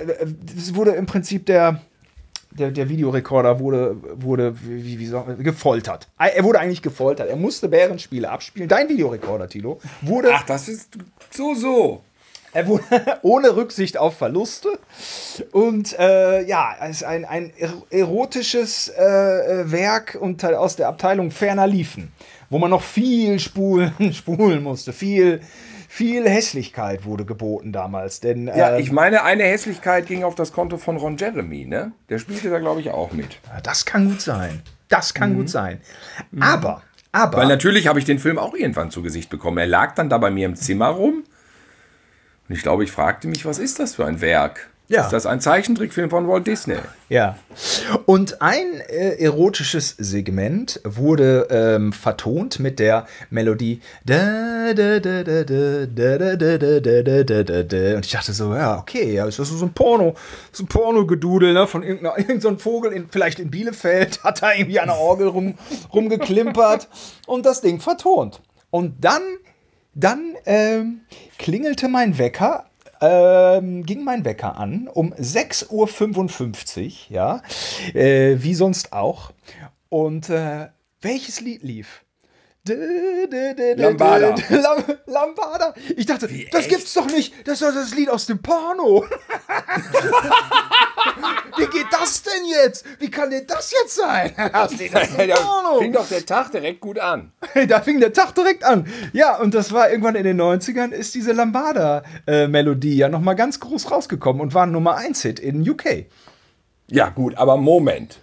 Videorekorder wurde gefoltert. Er wurde eigentlich gefoltert. Er musste Bärenspiele abspielen. Dein Videorekorder, Thilo, wurde... Ach, das ist so. Er wurde ohne Rücksicht auf Verluste. Und es ist ein erotisches Werk und aus der Abteilung ferner liefen, wo man noch viel spulen musste. Viel Hässlichkeit wurde geboten damals. Denn, ich meine, eine Hässlichkeit ging auf das Konto von Ron Jeremy, ne? Der spielte da, glaube ich, auch mit. Das kann gut sein. Gut sein. Aber... Weil natürlich habe ich den Film auch irgendwann zu Gesicht bekommen. Er lag dann da bei mir im Zimmer rum. Und ich glaube, ich fragte mich, was ist das für ein Werk? Ja. Ist das ein Zeichentrickfilm von Walt Disney? Ja. Und ein erotisches Segment wurde vertont mit der Melodie. Und ich dachte so, ja, okay, ja, ist das so ein Porno-Gedudel, ne, von irgendeinem so Vogel, vielleicht in Bielefeld, hat da irgendwie an der Orgel rumgeklimpert und das Ding vertont. Und dann Dann klingelte mein Wecker, ging mein Wecker an um 6:55 Uhr, ja, wie sonst auch. Und welches Lied lief? Lambada. Lambada. Ich dachte, das gibt's doch nicht. Das ist doch das Lied aus dem Porno. Wie geht das denn jetzt? Wie kann denn das jetzt sein? Das Lied aus dem Da Porno. fing doch der Tag direkt gut an. Da fing der Tag direkt an. Ja, und das war irgendwann in den 90ern, ist diese Lambada-Melodie ja nochmal ganz groß rausgekommen und war ein Nummer-1-Hit in UK. Ja, gut, aber Moment.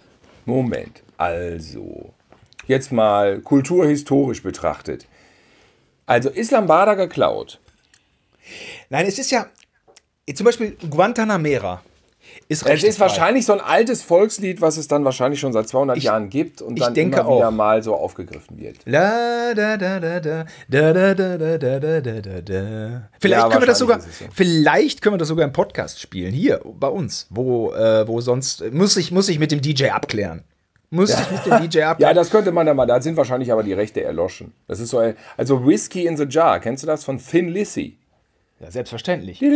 Also, jetzt mal kulturhistorisch betrachtet. Also, ist Lambada geklaut? Nein, es ist ja, zum Beispiel Guantanamera. Es ist wahrscheinlich so ein altes Volkslied, was es dann wahrscheinlich schon seit 200 Jahren gibt und dann denke immer wieder auch. mal so aufgegriffen wird. La, da, da, da, da, da, da, da, da, da, da, da, da. Vielleicht Ja, können wir das sogar, wahrscheinlich ist es so. vielleicht können wir das sogar im Podcast spielen. Hier, bei uns. Wo sonst, muss ich mit dem DJ abklären. Ja, das könnte man dann mal, da sind wahrscheinlich aber die Rechte erloschen. Das ist so, also Whiskey in the Jar, kennst du das von Thin Lizzy? Ja, selbstverständlich. Ja,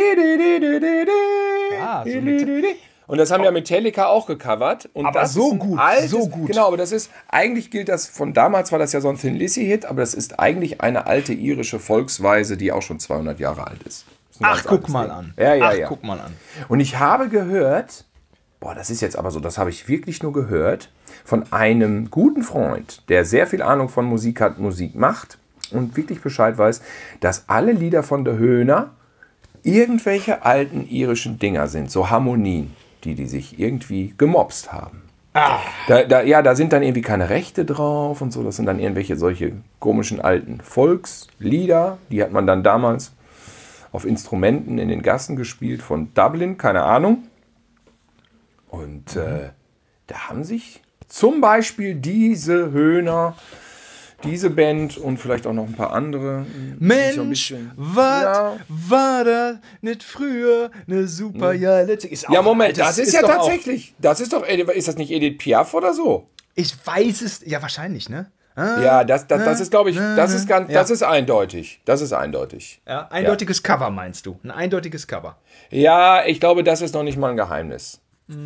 so mit, und das haben ja Metallica auch gecovert. Und Aber das so ist ein gut, altes, so gut. Genau, aber das ist, eigentlich gilt das, von damals war das ja so ein Thin Lizzy-Hit, aber das ist eigentlich eine alte irische Volksweise, die auch schon 200 Jahre alt ist. Das ist ein Ach, ganz guck altes mal Ding. an. Ja. Guck mal an. Und ich habe gehört, das ist jetzt aber so, das habe ich wirklich nur gehört, von einem guten Freund, der sehr viel Ahnung von Musik hat, Musik macht und wirklich Bescheid weiß, dass alle Lieder von der Höhner irgendwelche alten irischen Dinger sind, so Harmonien, die sich irgendwie gemopst haben. Da sind dann irgendwie keine Rechte drauf und so, das sind dann irgendwelche solche komischen alten Volkslieder, die hat man dann damals auf Instrumenten in den Gassen gespielt von Dublin, keine Ahnung. Und da haben sich zum Beispiel diese Höhner, diese Band und vielleicht auch noch ein paar andere. Mensch, was war das nicht früher eine super letzte? Ja, Moment, das ist ja doch tatsächlich. Das ist doch, ist das nicht Edith Piaf oder so? Ich weiß es, ja wahrscheinlich, ne? Ja, das ist, glaube ich, das ist eindeutig. Das ist eindeutig. Ja, eindeutiges Cover meinst du? Ein eindeutiges Cover. Ja, ich glaube, das ist noch nicht mal ein Geheimnis.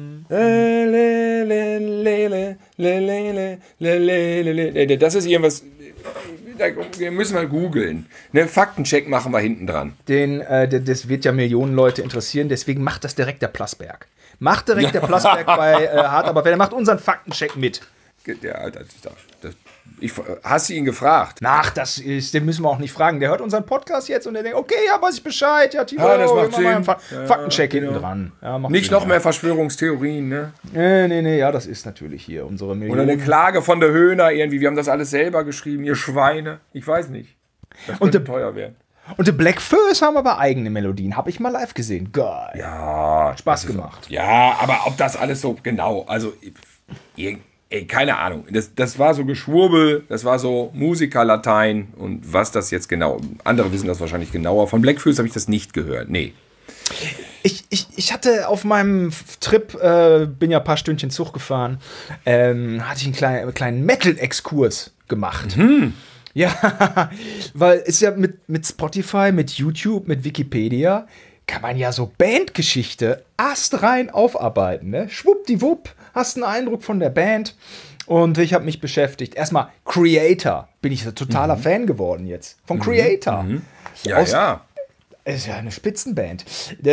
Das ist irgendwas. Da müssen wir googeln. Ne, Faktencheck machen wir hinten dran. Das wird ja Millionen Leute interessieren, deswegen macht das direkt der Plasberg. Macht direkt der Plasberg bei Hart, aber wer macht unseren Faktencheck mit? Ja, hast du ihn gefragt? Ach, den müssen wir auch nicht fragen. Der hört unseren Podcast jetzt und der denkt, okay, ja, weiß ich Bescheid. Ja, Timo, das macht Sinn. Faktencheck hinten dran. Ja, Nicht noch mehr Verschwörungstheorien, ne? Nee, ja, das ist natürlich hier unsere Millionen. Oder eine Klage von der Höhner irgendwie. Wir haben das alles selber geschrieben, ihr Schweine. Ich weiß nicht. Das könnte teuer werden. Und die Black Föß haben aber eigene Melodien. Habe ich mal live gesehen. Geil. Ja. Spaß gemacht. Ja, aber ob das alles so genau, also keine Ahnung. Das war so Geschwurbel, das war so Musikerlatein und was das jetzt genau, andere wissen das wahrscheinlich genauer. Von Black Föß habe ich das nicht gehört, nee. Ich hatte auf meinem Trip, bin ja ein paar Stündchen Zug gefahren, hatte ich einen kleinen Metal-Exkurs gemacht. Ja, weil es ja mit Spotify, mit YouTube, mit Wikipedia kann man ja so Bandgeschichte astrein aufarbeiten, ne? Schwuppdiwupp, hast einen Eindruck von der Band und ich habe mich beschäftigt. Erstmal Creator, bin ich so totaler Fan geworden jetzt. Von Creator. Ja. Ist ja eine Spitzenband.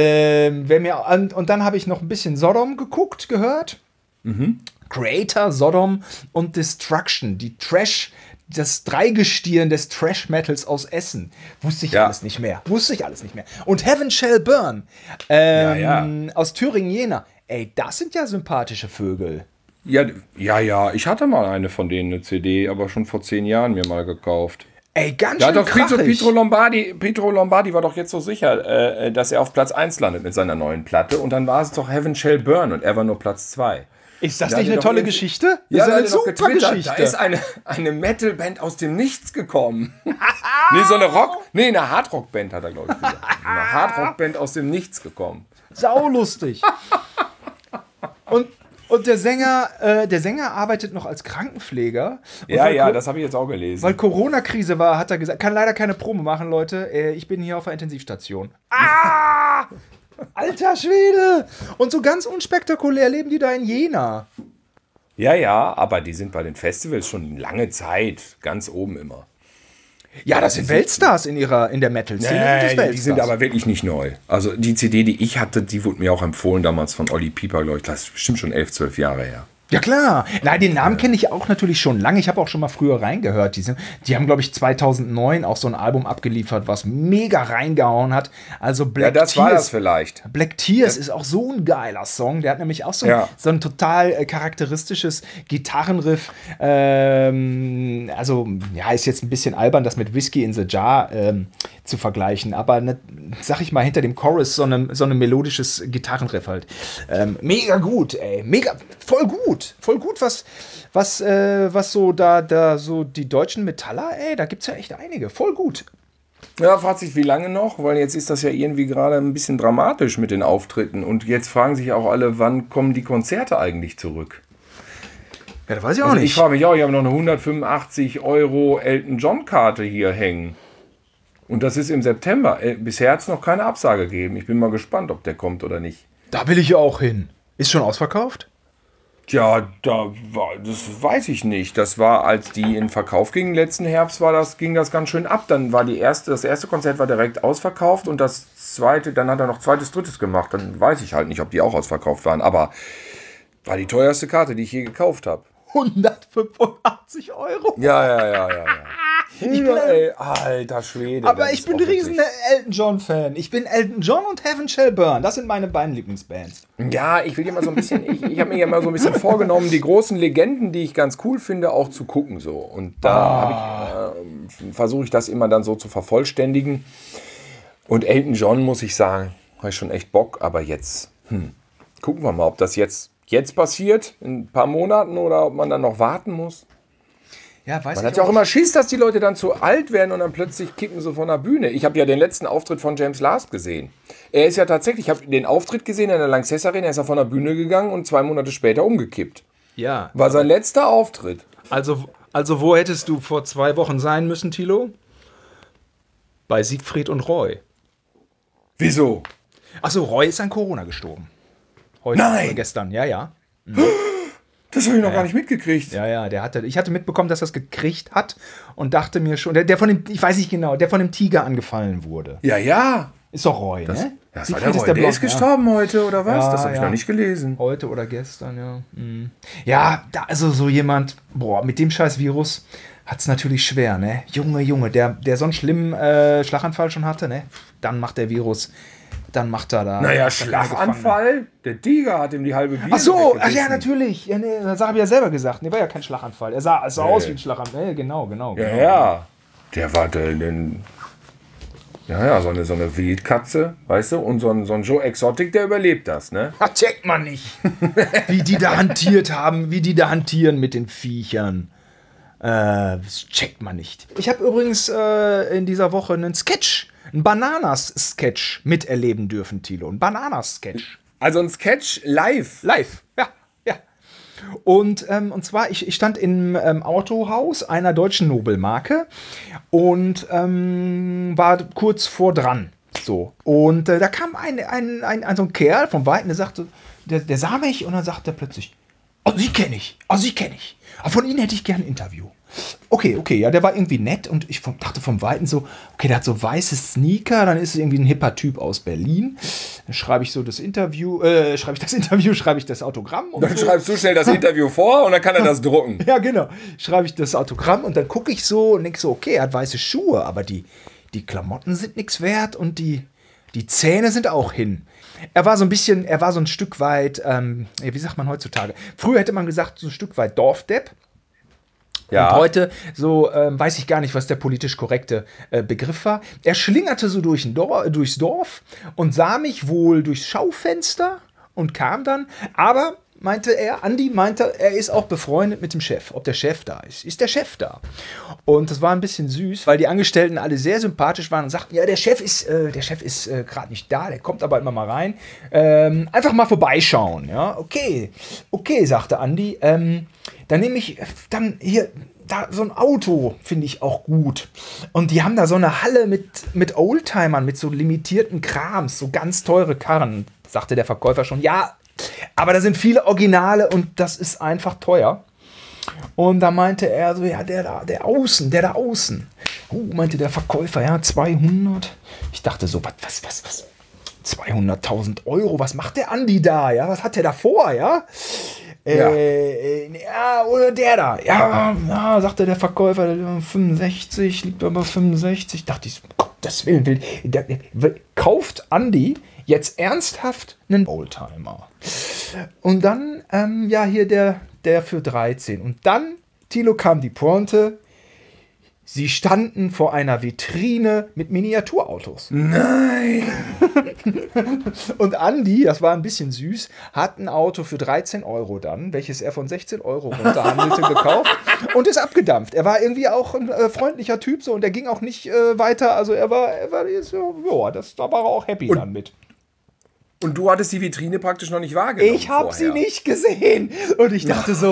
Und dann habe ich noch ein bisschen Sodom gehört. Creator, Sodom und Destruction, das Dreigestirn des Trash-Metals aus Essen. Wusste ich alles nicht mehr. Und Heaven Shall Burn aus Thüringen-Jena. Ey, das sind ja sympathische Vögel. Ja. Ich hatte mal eine von denen, eine CD, aber schon vor 10 Jahren mir mal gekauft. Ey, ganz Da schön hat doch krachig. Pietro Lombardi war doch jetzt so sicher, dass er auf Platz 1 landet mit seiner neuen Platte. Und dann war es doch Heaven Shall Burn und er war nur Platz 2. Ist das Da nicht hat er eine doch tolle irgendwie- Geschichte? Ja, Das da ist eine super Geschichte. Da ist eine Metal-Band aus dem Nichts gekommen. Eine Hardrock-Band hat er, glaube ich, gesagt. Eine Hardrock-Band aus dem Nichts gekommen. Saulustig. Und Und der Sänger arbeitet noch als Krankenpfleger. Und Ja, das habe ich jetzt auch gelesen. Weil Corona-Krise war, hat er gesagt, kann leider keine Promo machen, Leute. Ich bin hier auf der Intensivstation. Ah! Alter Schwede! Und so ganz unspektakulär leben die da in Jena. Ja, aber die sind bei den Festivals schon lange Zeit ganz oben immer. Ja, das sind Weltstars in der Metal-Szene. Die sind aber wirklich nicht neu. Also die CD, die ich hatte, die wurde mir auch empfohlen damals von Olli Pieper, glaube ich. Das ist bestimmt schon 11, 12 Jahre her. Ja klar. Nein, den Namen kenne ich auch natürlich schon lange. Ich habe auch schon mal früher reingehört. Die haben, glaube ich, 2009 auch so ein Album abgeliefert, was mega reingehauen hat. Also Black das Tears. war das vielleicht. Black Tears ist auch so ein geiler Song. Der hat nämlich auch so ein total charakteristisches Gitarrenriff. Also, ja, ist jetzt ein bisschen albern, das mit Whiskey in the Jar zu vergleichen. Aber, sag ich mal, hinter dem Chorus so ein melodisches Gitarrenriff halt. Mega gut, ey. Voll gut. Voll gut, was so da so die deutschen Metaller, ey, da gibt's ja echt einige. Voll gut. Ja, fragt sich, wie lange noch? Weil jetzt ist das ja irgendwie gerade ein bisschen dramatisch mit den Auftritten. Und jetzt fragen sich auch alle, wann kommen die Konzerte eigentlich zurück? Ja, das weiß ich auch nicht. Ich frage mich auch, ich habe noch eine 185 € Elton John Karte hier hängen. Und das ist im September. Bisher hat es noch keine Absage gegeben. Ich bin mal gespannt, ob der kommt oder nicht. Da will ich auch hin. Ist schon ausverkauft? Ja, das weiß ich nicht. Das war, als die in Verkauf gingen letzten Herbst, ging das ganz schön ab. Dann war das erste Konzert war direkt ausverkauft und das zweite, dann hat er noch zweites, drittes gemacht. Dann weiß ich halt nicht, ob die auch ausverkauft waren. Aber war die teuerste Karte, die ich je gekauft habe. 185 €? Ja. Alter Schwede. Aber ich bin ein riesen Elton John-Fan. Ich bin Elton John und Heaven Shall Burn. Das sind meine beiden Lieblingsbands. Ja, ich will dir mal so ein bisschen, ich habe mir ja mal so ein bisschen vorgenommen, die großen Legenden, die ich ganz cool finde, auch zu gucken. So. Und da versuche ich das immer dann so zu vervollständigen. Und Elton John, muss ich sagen, habe ich schon echt Bock. Aber jetzt, gucken wir mal, ob das jetzt passiert, in ein paar Monaten, oder ob man dann noch warten muss. Ja, man hat ja auch immer Schiss, dass die Leute dann zu alt werden und dann plötzlich kippen sie von der Bühne. Ich habe ja den letzten Auftritt von James Last gesehen. Er ist ja tatsächlich, ich habe den Auftritt gesehen in der Lanxess Arena, er ist ja von der Bühne gegangen und 2 Monate später umgekippt. Ja. War sein letzter Auftritt. Also wo hättest du vor 2 Wochen sein müssen, Thilo? Bei Siegfried und Roy. Wieso? Achso, Roy ist an Corona gestorben. Heute oder gestern, ja. Das habe ich noch gar nicht mitgekriegt. Ja, ich hatte mitbekommen, dass er es gekriegt hat und dachte mir schon, der von dem, ich weiß nicht genau, der von dem Tiger angefallen wurde. Ja. Ist doch Roy, ne? Das war der Roy. Der ist gestorben heute, oder was? Das habe ich noch nicht gelesen. Heute oder gestern, ja. Ja, also so jemand, mit dem scheiß Virus hat es natürlich schwer, ne? Junge, der so einen schlimmen Schlaganfall schon hatte, ne? Dann macht der Virus... Dann macht er da... Naja, Schlaganfall? Der Tiger hat ihm die halbe Bier ach ja, natürlich. Ja, nee, das habe ich ja selber gesagt. Nee, war ja kein Schlaganfall. Er sah aus wie ein Schlaganfall. Nee, genau. Ja. Der war so eine Wildkatze, weißt du? Und so ein Joe Exotic, der überlebt das, ne? Das checkt man nicht. Wie die da hantieren mit den Viechern. Das checkt man nicht. Ich habe übrigens in dieser Woche einen Bananas-Sketch miterleben dürfen, Thilo. Ein Bananas-Sketch. Also ein Sketch live? Live, ja. Und zwar, ich stand im Autohaus einer deutschen Nobelmarke und war kurz vor dran. So. Und da kam so ein Kerl vom Weiten, der sagte, der sah mich und dann sagte er plötzlich, Sie kenne ich. Aber von Ihnen hätte ich gern ein Interview. Okay, ja, der war irgendwie nett und ich dachte vom Weiten so, okay, der hat so weiße Sneaker, dann ist es irgendwie ein hipper Typ aus Berlin. Dann schreibe ich so das Autogramm. Und dann so. Schreibst du schnell das Interview vor und dann kann er das drucken. Ja, genau. Schreibe ich das Autogramm und dann gucke ich so und denke so, okay, er hat weiße Schuhe, aber die Klamotten sind nichts wert und die Zähne sind auch hin. Er war so ein Stück weit, wie sagt man heutzutage? Früher hätte man gesagt, so ein Stück weit Dorfdepp. Ja. Und heute, so weiß ich gar nicht, was der politisch korrekte Begriff war. Er schlingerte so durchs Dorf und sah mich wohl durchs Schaufenster und kam dann. Aber Andi meinte, er ist auch befreundet mit dem Chef, ob der Chef da ist. Ist der Chef da? Und das war ein bisschen süß, weil die Angestellten alle sehr sympathisch waren und sagten, ja, der Chef ist gerade nicht da, der kommt aber immer mal rein. Einfach mal vorbeischauen, ja. Okay, sagte Andi. Dann nehme ich dann hier da so ein Auto, finde ich auch gut. Und die haben da so eine Halle mit Oldtimern, mit so limitierten Krams, so ganz teure Karren, sagte der Verkäufer schon. Ja, aber da sind viele Originale und das ist einfach teuer. Und da meinte er so, ja, der da außen. Meinte der Verkäufer, ja, 200. Ich dachte so, was? 200.000 Euro, was macht der Andi da, ja? Was hat der da vor, ja? Ja, oder der da. Ja, sagte der Verkäufer, 65, liegt aber 65. Dachte ich, Gottes Willen, kauft Andi jetzt ernsthaft einen Oldtimer? Und dann, hier der für 13. Und dann, Thilo, kam die Pointe. Sie standen vor einer Vitrine mit Miniaturautos. Nein! Und Andi, das war ein bisschen süß, hat ein Auto für 13 Euro dann, welches er von 16 Euro runterhandelte, gekauft und ist abgedampft. Er war irgendwie auch ein freundlicher Typ so und er ging auch nicht weiter. Also er war so, da war er auch happy dann mit. Und du hattest die Vitrine praktisch noch nicht wahrgenommen. Ich habe sie nicht gesehen. Und ich dachte so,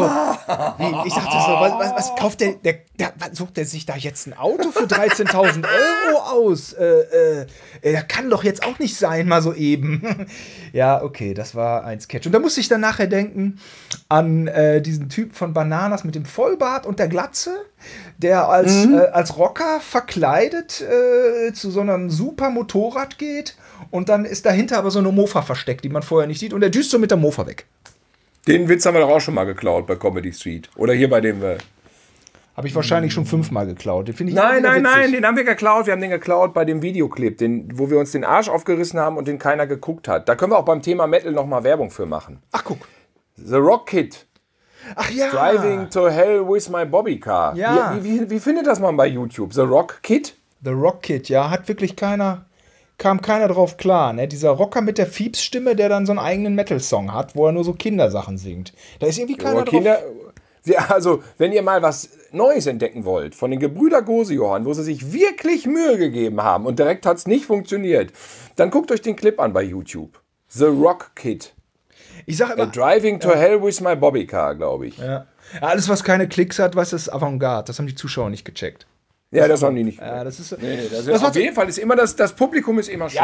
was kauft der sucht der sich da jetzt ein Auto für 13.000 Euro aus? Das kann doch jetzt auch nicht sein, mal so eben. Ja, okay, das war ein Sketch. Und da musste ich dann nachher denken an diesen Typ von Bananas mit dem Vollbart und der Glatze, der als Rocker verkleidet zu so einem super Motorrad geht. Und dann ist dahinter aber so eine Mofa versteckt, die man vorher nicht sieht. Und der düst so mit der Mofa weg. Den Witz haben wir doch auch schon mal geklaut bei Comedy Street. Oder hier bei dem... Habe ich wahrscheinlich schon 5-mal geklaut. Den finde ich Nein, den haben wir geklaut. Wir haben den geklaut bei dem Videoclip, wo wir uns den Arsch aufgerissen haben und den keiner geguckt hat. Da können wir auch beim Thema Metal nochmal Werbung für machen. Ach, guck. The Rock Kid. Ach ja. Driving to Hell with my Bobby Car. Ja. Wie findet das man bei YouTube? The Rock Kid? The Rock Kid, ja. Hat wirklich kam keiner drauf klar, ne? Dieser Rocker mit der Fiepsstimme, der dann so einen eigenen Metal-Song hat, wo er nur so Kindersachen singt. Da ist irgendwie keiner drauf. Also, wenn ihr mal was Neues entdecken wollt, von den Gebrüder Gosejohann, wo sie sich wirklich Mühe gegeben haben und direkt hat es nicht funktioniert, dann guckt euch den Clip an bei YouTube. The Rock Kid. Ich sag immer, Driving to Hell with my Bobby Car, glaube ich. Ja. Alles, was keine Klicks hat, was ist Avantgarde. Das haben die Zuschauer nicht gecheckt. Ja, das haben die nicht. Ja, das ist, auf jeden Fall ist immer das Publikum ist immer schön.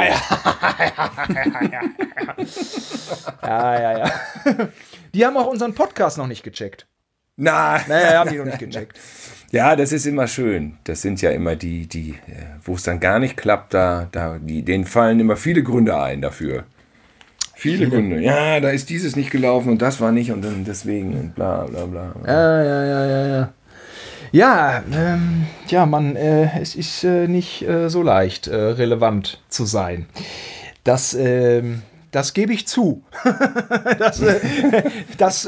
Ja. Die haben auch unseren Podcast noch nicht gecheckt. Nein. Naja, haben die noch nicht gecheckt. Ja, das ist immer schön. Das sind ja immer die wo es dann gar nicht klappt, denen fallen immer viele Gründe ein dafür. Viele Gründe. Ja, da ist dieses nicht gelaufen und das war nicht und dann deswegen und bla bla bla. Ja. Ja, es ist nicht so leicht, relevant zu sein. Das gebe ich zu. Das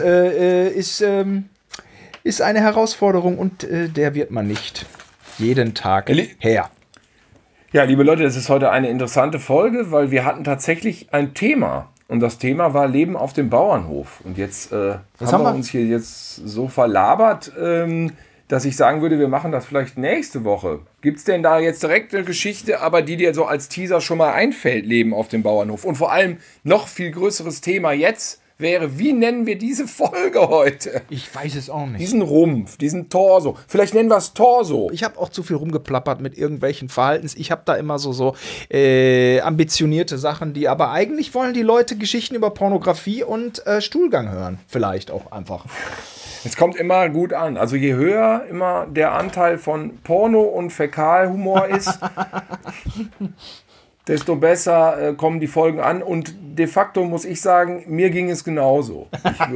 ist eine Herausforderung und der wird man nicht jeden Tag her. Ja, liebe Leute, das ist heute eine interessante Folge, weil wir hatten tatsächlich ein Thema. Und das Thema war Leben auf dem Bauernhof. Und jetzt haben wir uns hier jetzt so verlabert, dass ich sagen würde, wir machen das vielleicht nächste Woche. Gibt es denn da jetzt direkt eine Geschichte, aber die dir so als Teaser schon mal einfällt, Leben auf dem Bauernhof? Und vor allem noch viel größeres Thema jetzt wäre, wie nennen wir diese Folge heute? Ich weiß es auch nicht. Diesen Rumpf, diesen Torso. Vielleicht nennen wir es Torso. Ich habe auch zu viel rumgeplappert mit irgendwelchen Verhaltens. Ich habe da immer so ambitionierte Sachen, die aber eigentlich wollen die Leute Geschichten über Pornografie und Stuhlgang hören. Vielleicht auch einfach. Es kommt immer gut an. Also je höher immer der Anteil von Porno und Fäkalhumor ist, desto besser kommen die Folgen an. Und de facto muss ich sagen, mir ging es genauso.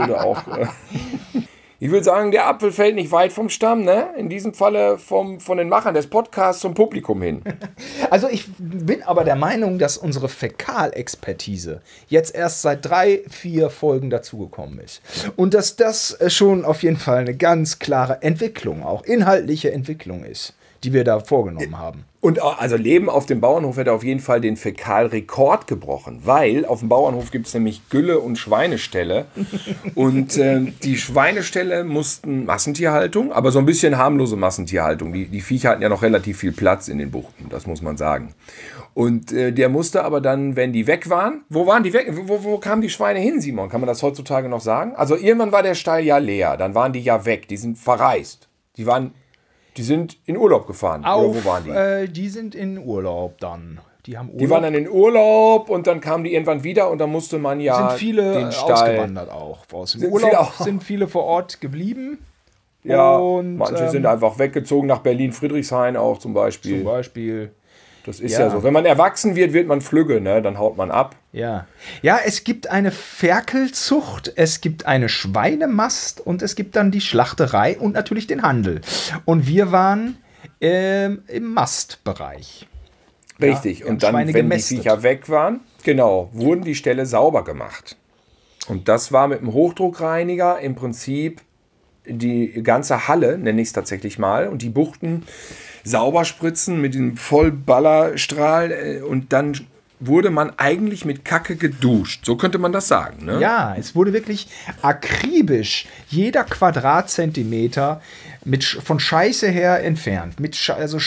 Ich würde sagen, der Apfel fällt nicht weit vom Stamm, ne? In diesem Falle von den Machern des Podcasts zum Publikum hin. Also ich bin aber der Meinung, dass unsere Fäkalexpertise jetzt erst seit 3-4 Folgen dazugekommen ist. Und dass das schon auf jeden Fall eine ganz klare Entwicklung, auch inhaltliche Entwicklung ist, die wir da vorgenommen haben. Und also Leben auf dem Bauernhof hätte auf jeden Fall den Fäkalrekord gebrochen, weil auf dem Bauernhof gibt es nämlich Gülle und Schweineställe. Und die Schweineställe mussten Massentierhaltung, aber so ein bisschen harmlose Massentierhaltung. Die Viecher hatten ja noch relativ viel Platz in den Buchten, das muss man sagen. Und der musste aber dann, wenn die weg waren, wo waren die weg? Wo kamen die Schweine hin, Simon? Kann man das heutzutage noch sagen? Also irgendwann war der Stall ja leer, dann waren die ja weg, die sind verreist. Die sind in Urlaub gefahren. Oder wo waren die? Die sind in Urlaub dann. Die haben Urlaub. Die waren dann in Urlaub und dann kamen die irgendwann wieder und dann musste man ja sind viele den Stall... ausgewandert auch. Aus dem Urlaub sind viele vor Ort geblieben. Ja, und, manche sind einfach weggezogen nach Berlin-Friedrichshain auch zum Beispiel. Das ist ja so. Wenn man erwachsen wird, wird man flügge, ne? Dann haut man ab. Ja, es gibt eine Ferkelzucht, es gibt eine Schweinemast und es gibt dann die Schlachterei und natürlich den Handel. Und wir waren im Mastbereich. Richtig. Und dann, wenn gemästet. Die Viecher weg waren, genau, wurden die Ställe sauber gemacht. Und das war mit dem Hochdruckreiniger im Prinzip die ganze Halle, nenne ich es tatsächlich mal, und die Buchten sauber spritzen mit dem Vollballerstrahl und dann wurde man eigentlich mit Kacke geduscht. So könnte man das sagen, ne? Ja, es wurde wirklich akribisch jeder Quadratzentimeter von Scheiße her entfernt. Also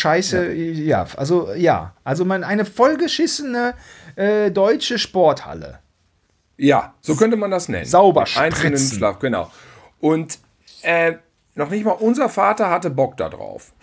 eine vollgeschissene deutsche Sporthalle. Ja, so könnte man das nennen. Sauber einzelnen Schlaf, genau. Und noch nicht mal unser Vater hatte Bock da drauf.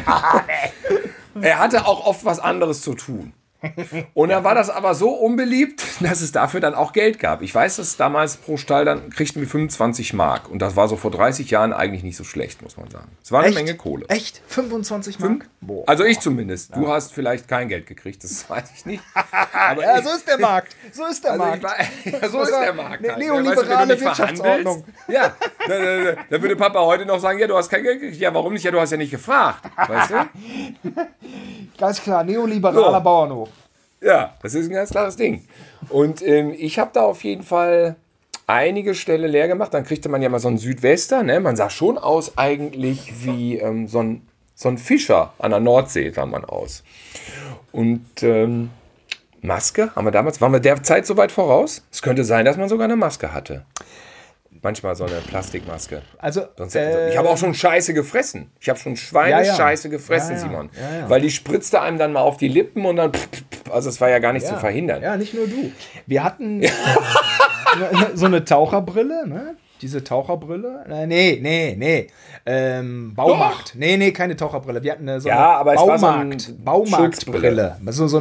Er hatte auch oft was anderes zu tun. Und dann war das aber so unbeliebt, dass es dafür dann auch Geld gab. Ich weiß, dass damals pro Stall dann kriegten wir 25 Mark. Und das war so vor 30 Jahren eigentlich nicht so schlecht, muss man sagen. Es war eine Menge Kohle. Echt? 25 Mark? Also ich zumindest. Du hast vielleicht kein Geld gekriegt, das weiß ich nicht. Aber ja, so ist der Markt. So ist der Markt. So ist der Markt. Neoliberale Wirtschaftsordnung. Ja, da würde Papa heute noch sagen, ja, du hast kein Geld gekriegt. Ja, warum nicht? Ja, du hast ja nicht gefragt. Weißt du? Ganz klar, neoliberaler Bauernhof. Ja, das ist ein ganz klares Ding. Und ich habe da auf jeden Fall einige Ställe leer gemacht. Dann kriegte man ja mal so einen Südwester. Ne? Man sah schon aus eigentlich wie so ein Fischer an der Nordsee, sah man aus. Und Maske haben wir damals, waren wir der Zeit so weit voraus? Es könnte sein, dass man sogar eine Maske hatte. Manchmal so eine Plastikmaske. Ich habe auch schon Scheiße gefressen. Ich habe schon Schweinescheiße gefressen, Simon. Ja. Weil die spritzte einem dann mal auf die Lippen und dann... Also es war ja gar nicht zu verhindern. Ja, nicht nur du. Wir hatten so eine Taucherbrille, ne? Diese Taucherbrille. Nee. Baumarkt. Doch. Nee, keine Taucherbrille. Wir hatten so eine Baumarktbrille.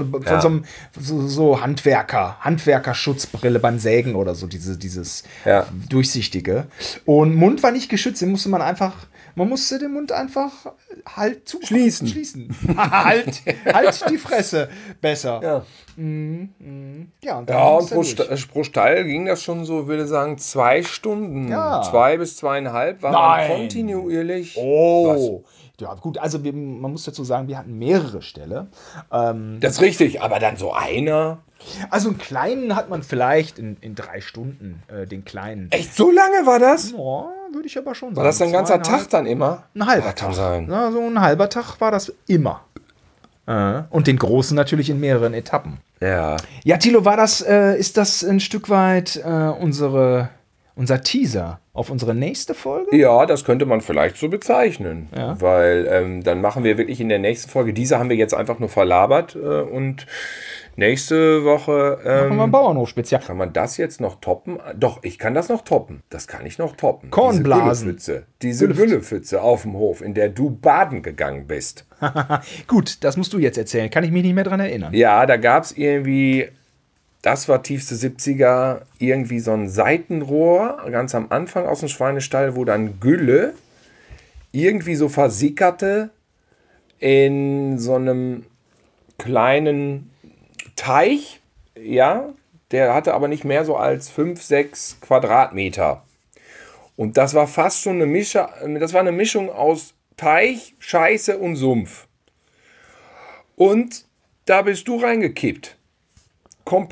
So Handwerkerschutzbrille beim Sägen oder so, dieses durchsichtige. Und Mund war nicht geschützt, man musste den Mund einfach halt schließen. halt die Fresse besser. Ja. Und pro Stall ging das schon so, würde sagen, 2 Stunden. Ja. 2 bis 2,5 war man kontinuierlich. Oh. Ja, gut, also man muss dazu sagen, wir hatten mehrere Ställe. Das ist richtig, aber dann so einer. Also einen kleinen hat man vielleicht in 3 Stunden, den kleinen. Echt, so lange war das? Ja, würde ich aber schon sagen. War das ein ganzer Tag dann immer? Ein halber Tag. Ja, so ein halber Tag war das immer. Und den großen natürlich in mehreren Etappen. Ja. Ja, Thilo, ist das ein Stück weit unser Teaser auf unsere nächste Folge? Ja, das könnte man vielleicht so bezeichnen. Ja. Weil dann machen wir wirklich in der nächsten Folge, diese haben wir jetzt einfach nur verlabert und nächste Woche machen wir ein Bauernhof-Spezial. Kann man das jetzt noch toppen? Doch, ich kann das noch toppen. Das kann ich noch toppen. Kornblasen. Diese Güllepfütze auf dem Hof, in der du baden gegangen bist. Gut, das musst du jetzt erzählen. Kann ich mich nicht mehr dran erinnern. Ja, da gab es irgendwie, das war tiefste 70er, irgendwie so ein Seitenrohr, ganz am Anfang aus dem Schweinestall, wo dann Gülle irgendwie so versickerte in so einem kleinen Teich, ja, der hatte aber nicht mehr so als 5-6 Quadratmeter. Und das war fast schon eine Mischung aus Teich, Scheiße und Sumpf. Und da bist du reingekippt. Komplett.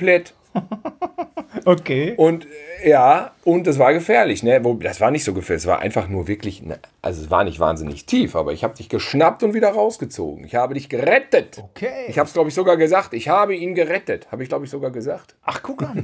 Okay. Und ja, und das war gefährlich, ne? Das war nicht so gefährlich, es war einfach nur wirklich, also es war nicht wahnsinnig tief, aber ich habe dich geschnappt und wieder rausgezogen. Ich habe dich gerettet. Okay. Ich habe es, glaube ich, sogar gesagt. Ich habe ihn gerettet. Habe ich, glaube ich, sogar gesagt. Ach, guck an.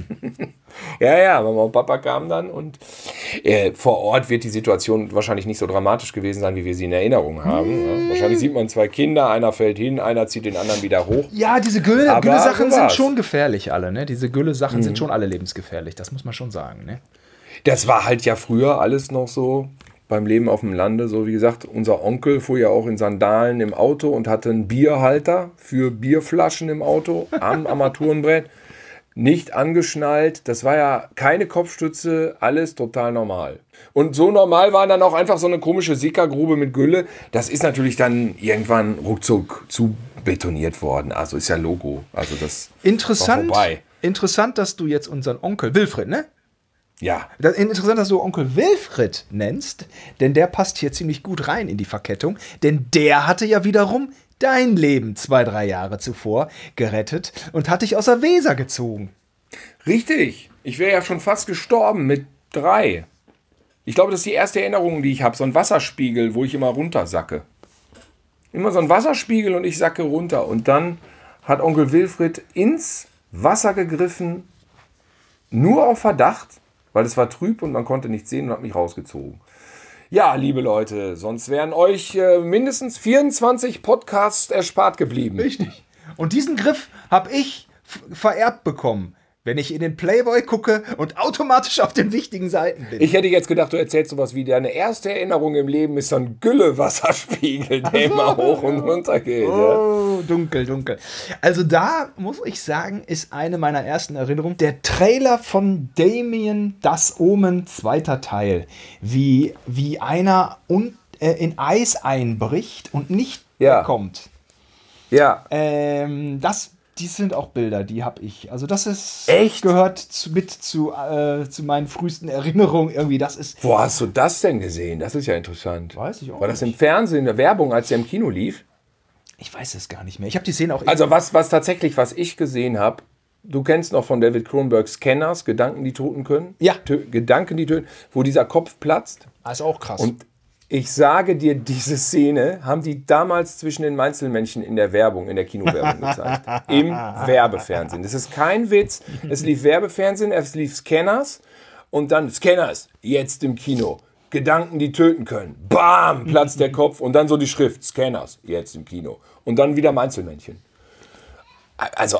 Ja, Mama und Papa kamen dann und vor Ort wird die Situation wahrscheinlich nicht so dramatisch gewesen sein, wie wir sie in Erinnerung haben. Ja? Wahrscheinlich sieht man 2 Kinder, einer fällt hin, einer zieht den anderen wieder hoch. Ja, diese Gülle-Sachen sind schon gefährlich alle, ne? Diese Gülle-Sachen sind schon alle lebensgefährlich, das muss man schon sagen, ne? Das war halt ja früher alles noch so beim Leben auf dem Lande. So wie gesagt, unser Onkel fuhr ja auch in Sandalen im Auto und hatte einen Bierhalter für Bierflaschen im Auto am Armaturenbrett. Nicht angeschnallt, das war ja keine Kopfstütze, alles total normal. Und so normal war dann auch einfach so eine komische Sickergrube mit Gülle. Das ist natürlich dann irgendwann ruckzuck zu betoniert worden. Also ist ja Logo. Also das Interessant, war vorbei. interessant, dass du jetzt unseren Onkel Wilfried, ne? Ja. Interessant, dass du Onkel Wilfried nennst, denn der passt hier ziemlich gut rein in die Verkettung, denn der hatte ja wiederum dein Leben 2-3 Jahre zuvor gerettet und hat dich aus der Weser gezogen. Richtig. Ich wäre ja schon fast gestorben mit 3. Ich glaube, das ist die erste Erinnerung, die ich habe. So ein Wasserspiegel, wo ich immer runtersacke. Immer so ein Wasserspiegel und ich sacke runter. Und dann hat Onkel Wilfried ins Wasser gegriffen, nur auf Verdacht, weil es war trüb und man konnte nichts sehen und hat mich rausgezogen. Ja, liebe Leute, sonst wären euch mindestens 24 Podcasts erspart geblieben. Richtig. Und diesen Griff habe ich vererbt bekommen, wenn ich in den Playboy gucke und automatisch auf den wichtigen Seiten bin. Ich hätte jetzt gedacht, du erzählst sowas wie, deine erste Erinnerung im Leben ist so ein Gülle-Wasserspiegel, der immer hoch und runter geht. Oh, dunkel, dunkel. Also da muss ich sagen, ist eine meiner ersten Erinnerungen der Trailer von Damien, das Omen, 2. Teil. Wie einer in Eis einbricht und nicht kommt. Ja. Die sind auch Bilder, die habe ich. Also das ist echt? Gehört zu meinen frühesten Erinnerungen irgendwie. Das ist. Wo hast du das denn gesehen? Das ist ja interessant. Weiß ich auch. War das im Fernsehen, in der Werbung, als der im Kino lief? Ich weiß es gar nicht mehr. Ich habe die Szene auch. Also was ich gesehen habe, du kennst noch von David Cronenbergs Scanners, Gedanken, die töten können? Ja. Gedanken, die töten, wo dieser Kopf platzt. Das ist auch krass. Und ich sage dir, diese Szene haben die damals zwischen den Einzelmännchen in der Werbung, in der Kinowerbung gezeigt. Im Werbefernsehen. Das ist kein Witz. Es lief Werbefernsehen, es lief Scanners und dann Scanners, jetzt im Kino. Gedanken, die töten können. Bam, platzt der Kopf und dann so die Schrift, Scanners, jetzt im Kino. Und dann wieder Einzelmännchen. Also.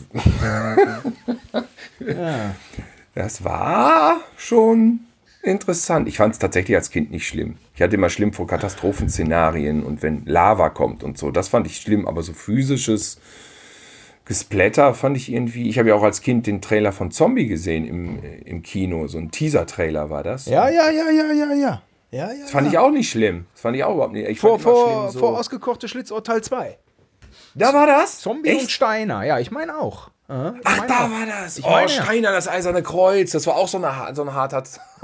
Ja. Das war schon interessant. Ich fand es tatsächlich als Kind nicht schlimm. Ich hatte immer schlimm vor Katastrophenszenarien und wenn Lava kommt und so. Das fand ich schlimm, aber so physisches Gesplatter fand ich irgendwie. Ich habe ja auch als Kind den Trailer von Zombie gesehen im Kino. So ein Teaser-Trailer war das. Ja. Das fand ich auch nicht schlimm. Das fand ich auch überhaupt nicht. Ich vor fand vor ausgekochte Schlitzohr Teil 2. Da war das? Zombie Echt? und Steiner. Ja, ich meine auch. Ach, da war das. Steiner, das Eiserne Kreuz. Das war auch so ein harter...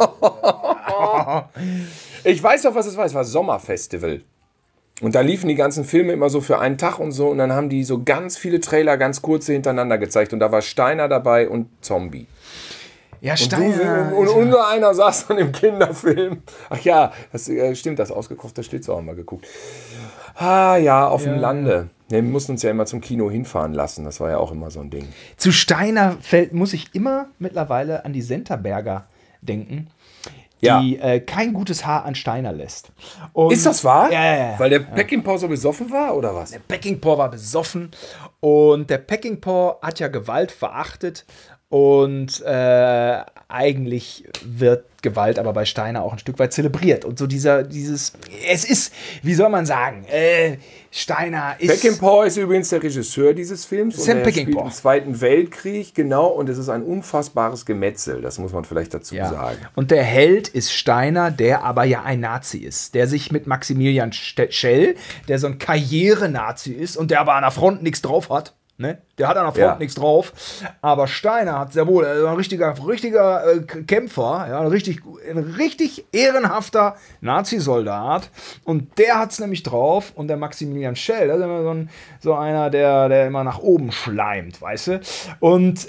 Ich weiß doch, was es war. Es war Sommerfestival. Und da liefen die ganzen Filme immer so für einen Tag und so. Und dann haben die so ganz viele Trailer, ganz kurze hintereinander gezeigt. Und da war Steiner dabei und Zombie. Ja, Steiner. Und unser einer saß dann im Kinderfilm. Ach ja, das stimmt, das ausgekochte Schlitzohr haben wir geguckt. Ah ja, auf dem Lande. Wir mussten uns ja immer zum Kino hinfahren lassen. Das war ja auch immer so ein Ding. Zu Steiner muss ich immer mittlerweile an die Senterberger denken, die kein gutes Haar an Steiner lässt. Und ist das wahr? Ja. Weil der Peckinpah so besoffen war, oder was? Der Peckinpah war besoffen und der Peckinpah hat ja Gewalt verachtet und eigentlich wird Gewalt aber bei Steiner auch ein Stück weit zelebriert. Und so es ist, wie soll man sagen, Steiner ist... Peckinpah ist übrigens der Regisseur dieses Films. Sam und er spielt Peckinpah. im Zweiten Weltkrieg, genau. Und es ist ein unfassbares Gemetzel, das muss man vielleicht dazu sagen. Und der Held ist Steiner, der aber ja ein Nazi ist. Der sich mit Maximilian Schell, der so ein Karriere-Nazi ist und der aber an der Front nichts drauf hat, ne? Der hat an der Front Ja. nichts drauf. Aber Steiner hat sehr wohl, ein richtiger Kämpfer, ja, ein richtig ehrenhafter Nazi-Soldat. Und der hat es nämlich drauf. Und der Maximilian Schell, das ist immer so einer, der immer nach oben schleimt, weißt du? Und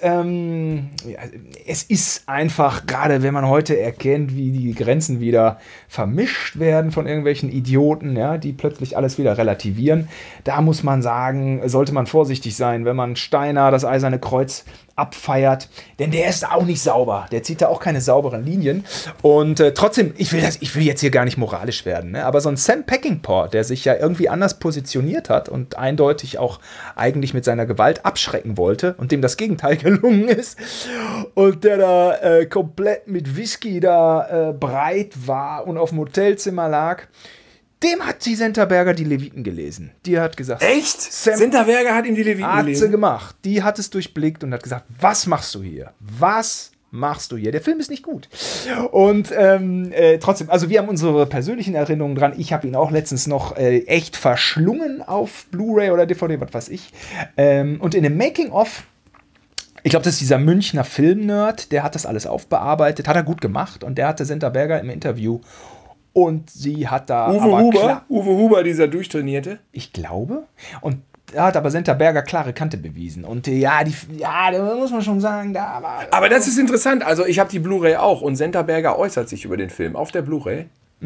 es ist einfach, gerade wenn man heute erkennt, wie die Grenzen wieder vermischt werden von irgendwelchen Idioten, ja, die plötzlich alles wieder relativieren, da muss man sagen, sollte man vorsichtig sein, wenn man Steiner, das Eiserne Kreuz, abfeiert, denn der ist auch nicht sauber. Der zieht da auch keine sauberen Linien. Und trotzdem, ich will jetzt hier gar nicht moralisch werden, ne? Aber so ein Sam Peckinpah, der sich ja irgendwie anders positioniert hat und eindeutig auch eigentlich mit seiner Gewalt abschrecken wollte und dem das Gegenteil gelungen ist und der da komplett mit Whisky da breit war und auf dem Hotelzimmer lag, dem hat die Senta-Berger die Leviten gelesen. Die hat gesagt... Echt? Sam Senta-Berger hat ihm die Leviten hat sie gelesen? gemacht. Die hat es durchblickt und hat gesagt, was machst du hier? Was machst du hier? Der Film ist nicht gut. Und trotzdem, also wir haben unsere persönlichen Erinnerungen dran. Ich habe ihn auch letztens noch echt verschlungen auf Blu-ray oder DVD, was weiß ich. Und in dem Making-of, ich glaube, das ist dieser Münchner Film-Nerd, der hat das alles aufbearbeitet, hat er gut gemacht und der hatte Senta-Berger im Interview. Und sie hat da Uwe Huber, dieser Durchtrainierte? Ich glaube. Und da hat aber Senta-Berger klare Kante bewiesen. Und da muss man schon sagen, da war... Aber das ist interessant. Also ich habe die Blu-ray auch und Senta-Berger äußert sich über den Film auf der Blu-ray.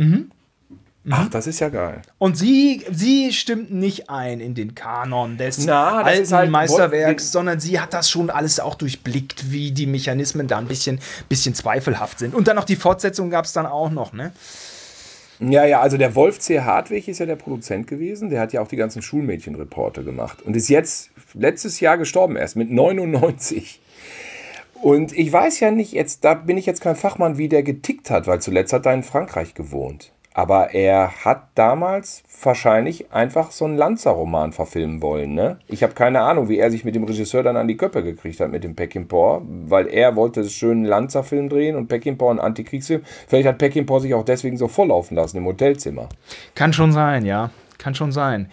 Ach, das ist ja geil. Und sie stimmt nicht ein in den Kanon des das ist alten halt Meisterwerks, sondern sie hat das schon alles auch durchblickt, wie die Mechanismen da ein bisschen zweifelhaft sind. Und dann noch die Fortsetzung gab es dann auch noch, ne? Ja, also der Wolf C. Hartwig ist ja der Produzent gewesen. Der hat ja auch die ganzen Schulmädchenreporte gemacht. Und ist jetzt letztes Jahr gestorben erst mit 99. Und ich weiß ja nicht, da bin ich jetzt kein Fachmann, wie der getickt hat, weil zuletzt hat er in Frankreich gewohnt. Aber er hat damals wahrscheinlich einfach so einen Lanza-Roman verfilmen wollen, ne? Ich habe keine Ahnung, wie er sich mit dem Regisseur dann an die Köppe gekriegt hat, mit dem Peckinpah, weil er wollte einen schönen Lanza-Film drehen und Peckinpah einen Antikriegsfilm. Vielleicht hat Peckinpah sich auch deswegen so volllaufen lassen im Hotelzimmer. Kann schon sein, ja. Kann schon sein.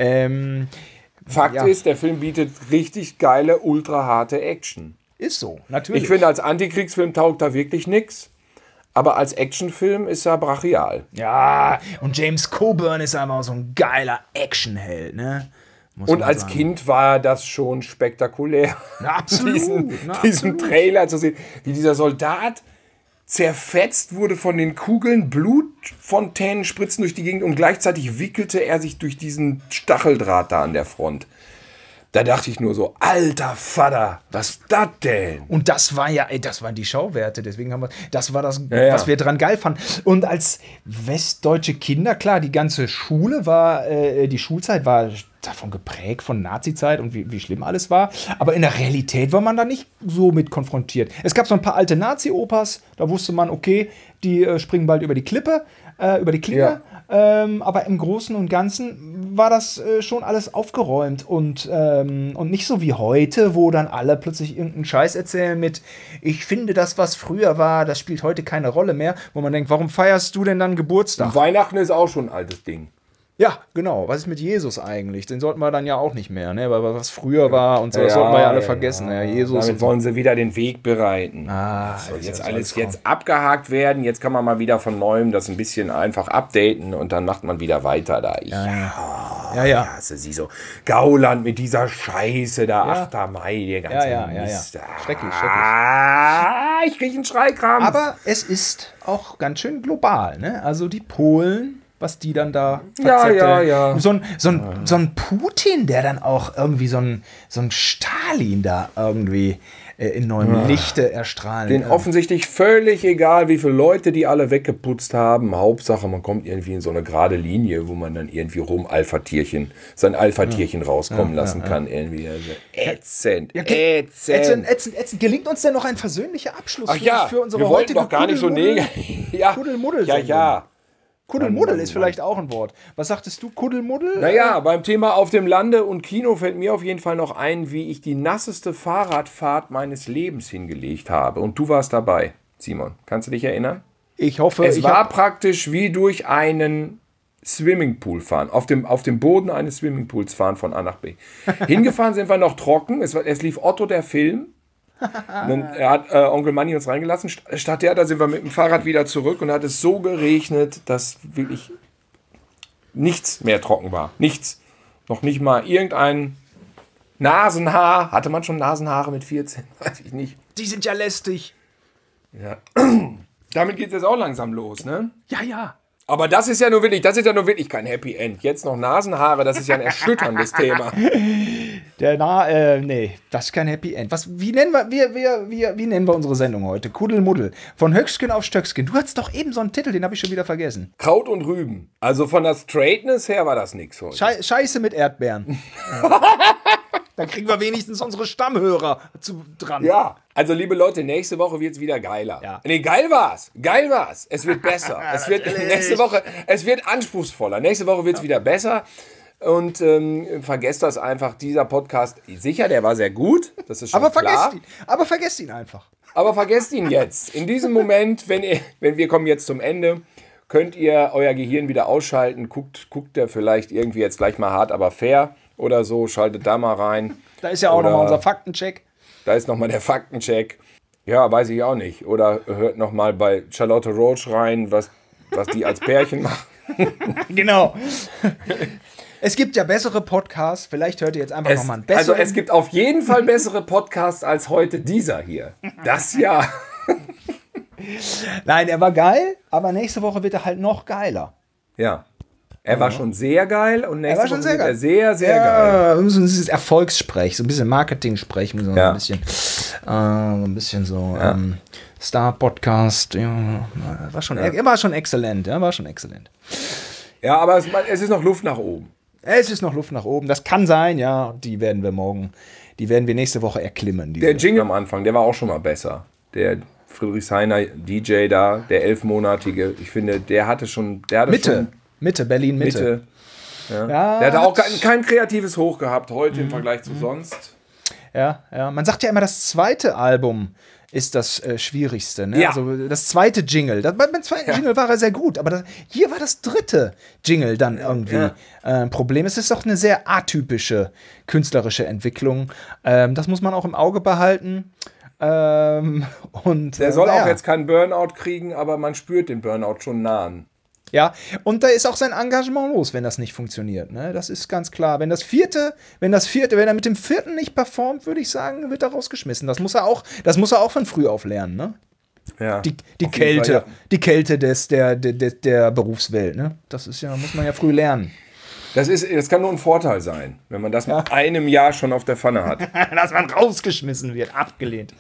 Fakt ist, der Film bietet richtig geile, ultra-harte Action. Ist so, natürlich. Ich finde, als Antikriegsfilm taugt da wirklich nichts. Aber als Actionfilm ist er brachial. Ja, und James Coburn ist einfach so ein geiler Actionheld, ne? Und als Kind war das schon spektakulär. Na, absolut. Diesen Trailer zu sehen, wie dieser Soldat zerfetzt wurde von den Kugeln, Blutfontänen spritzen durch die Gegend und gleichzeitig wickelte er sich durch diesen Stacheldraht da an der Front. Da dachte ich nur so, alter Vater, was ist das denn? Und das waren die Schauwerte, deswegen das war das, Ja. was wir dran geil fanden. Und als westdeutsche Kinder, klar, die ganze Schule die Schulzeit war davon geprägt, von Nazizeit und wie schlimm alles war. Aber in der Realität war man da nicht so mit konfrontiert. Es gab so ein paar alte Nazi-Opas, da wusste man, okay, die springen bald über die Klippe, über die Klinge. Ja. Aber im Großen und Ganzen war das schon alles aufgeräumt und nicht so wie heute, wo dann alle plötzlich irgendeinen Scheiß erzählen mit, ich finde das, was früher war, das spielt heute keine Rolle mehr, wo man denkt, warum feierst du denn dann Geburtstag? Weihnachten ist auch schon ein altes Ding. Ja, genau. Was ist mit Jesus eigentlich? Den sollten wir dann ja auch nicht mehr, ne? Weil was früher war und so, das sollten wir ja alle vergessen. Ja, Jesus. Damit wollen sie wieder den Weg bereiten. Das soll jetzt alles jetzt abgehakt werden. Jetzt kann man mal wieder von Neuem das ein bisschen einfach updaten und dann macht man wieder weiter da. Ja. Hasse sie so. Gauland mit dieser Scheiße da, 8. Mai, der ganze Mist. Schrecklich. Ich kriege einen Schreikram. Aber es ist auch ganz schön global, ne? Also die Polen, was die dann da Ja. So ein Putin, der dann auch irgendwie so ein Stalin da irgendwie in neuem Lichte erstrahlen. Den offensichtlich völlig egal, wie viele Leute die alle weggeputzt haben. Hauptsache, man kommt irgendwie in so eine gerade Linie, wo man dann irgendwie sein Alpha-Tierchen rauskommen lassen kann. Irgendwie. Also ätzend. Gelingt uns denn noch ein versöhnlicher Abschluss für unsere wir wollten heutige doch gar nicht so negativ. Ja. Kuddelmuddel-Sendung? Kuddelmuddel ist vielleicht auch ein Wort. Was sagtest du, Kuddelmuddel? Naja, beim Thema auf dem Lande und Kino fällt mir auf jeden Fall noch ein, wie ich die nasseste Fahrradfahrt meines Lebens hingelegt habe. Und du warst dabei, Simon. Kannst du dich erinnern? Ich hoffe, Es war praktisch wie durch einen Swimmingpool fahren, auf dem Boden eines Swimmingpools fahren von A nach B. Hingefahren sind wir noch trocken, es lief Otto der Film. Dann hat Onkel Manni uns reingelassen. Statt da sind wir mit dem Fahrrad wieder zurück und hat es so geregnet, dass wirklich nichts mehr trocken war. Nichts. Noch nicht mal irgendein Nasenhaar. Hatte man schon Nasenhaare mit 14? Weiß ich nicht. Die sind ja lästig. Ja. Damit geht es jetzt auch langsam los, ne? Ja. Aber das ist ja nur wirklich kein Happy End. Jetzt noch Nasenhaare, das ist ja ein erschütterndes Thema. Nee, das ist kein Happy End. Wie nennen wir unsere Sendung heute? Kuddelmuddel. Von Höcksken auf Stöcksken. Du hattest doch eben so einen Titel, den habe ich schon wieder vergessen. Kraut und Rüben. Also von der Straightness her war das nix heute. Scheiße mit Erdbeeren. Dann kriegen wir wenigstens unsere Stammhörer dran. Ja, also liebe Leute, nächste Woche wird es wieder geiler. Ja. Nee, geil war's. Es wird besser. Es wird anspruchsvoller. Nächste Woche wird es wieder besser. Und vergesst das einfach, dieser Podcast, sicher, der war sehr gut. Das ist schon klar. Vergesst ihn einfach. Aber vergesst ihn jetzt. In diesem Moment, wenn wir kommen jetzt zum Ende, könnt ihr euer Gehirn wieder ausschalten. Guckt ihr vielleicht irgendwie jetzt gleich mal hart, aber fair oder so. Schaltet da mal rein. Da ist ja auch nochmal unser Faktencheck. Da ist nochmal der Faktencheck. Ja, weiß ich auch nicht. Oder hört nochmal bei Charlotte Roach rein, was die als Pärchen machen. Genau. Es gibt ja bessere Podcasts. Vielleicht hört ihr jetzt einfach nochmal einen besseren. Also es gibt auf jeden Fall bessere Podcasts als heute dieser hier. Das ja. Nein, er war geil, aber nächste Woche wird er halt noch geiler. Ja. Er war schon sehr geil und nächste Woche wird er sehr, sehr ja, geil. Wir müssen dieses Erfolgssprech, so ein bisschen Marketing-Sprech, müssen wir ein bisschen so Star-Podcast. Ja, er war schon exzellent. Ja, aber es ist noch Luft nach oben. Es ist noch Luft nach oben. Das kann sein, ja. Die werden wir nächste Woche erklimmen. Der Jingle am Anfang, der war auch schon mal besser. Der Friedrichshainer DJ da, der 11-monatige, ich finde, der hatte schon... Mitte, Berlin Mitte. Ja. Der hatte auch kein kreatives Hoch gehabt heute im Vergleich zu sonst. Ja. Man sagt ja immer, das zweite Album ist das Schwierigste. Ne? Ja. Also das zweite Jingle. Beim zweiten Jingle war er sehr gut, aber hier war das dritte Jingle dann irgendwie ein Problem. Es ist doch eine sehr atypische künstlerische Entwicklung. Das muss man auch im Auge behalten. Der soll auch jetzt keinen Burnout kriegen, aber man spürt den Burnout schon nahen. Ja, und da ist auch sein Engagement los, wenn das nicht funktioniert. Ne? Das ist ganz klar. Wenn er mit dem vierten nicht performt, würde ich sagen, wird er rausgeschmissen. Das muss er auch von früh auf lernen. Ne? Ja, die Kälte, die Kälte der Berufswelt. Ne? Das muss man ja früh lernen. Das kann nur ein Vorteil sein, wenn man das mit einem Jahr schon auf der Pfanne hat. Dass man rausgeschmissen wird, abgelehnt.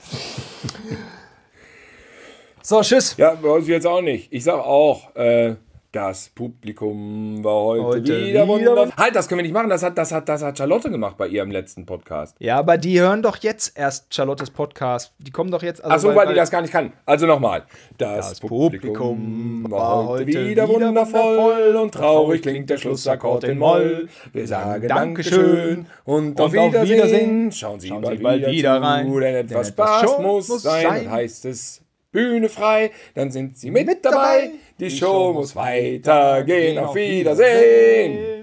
So, tschüss. Ja, weiß ich jetzt auch nicht. Ich sag auch, das Publikum war heute wieder wunderbar. Halt, das können wir nicht machen. Das hat Charlotte gemacht bei ihrem letzten Podcast. Ja, aber die hören doch jetzt erst Charlottes Podcast. Die kommen doch jetzt... Also weil die das gar nicht kann. Also nochmal. Das Publikum war heute wieder wundervoll und traurig klingt der Schlussakkord in Moll. Wir sagen Dankeschön und auf Wiedersehen. Schauen Sie bald wieder rein, denn etwas Spaß muss sein. Dann heißt es... Bühne frei, dann sind Sie mit dabei. Die Show muss weitergehen. Auf Wiedersehen.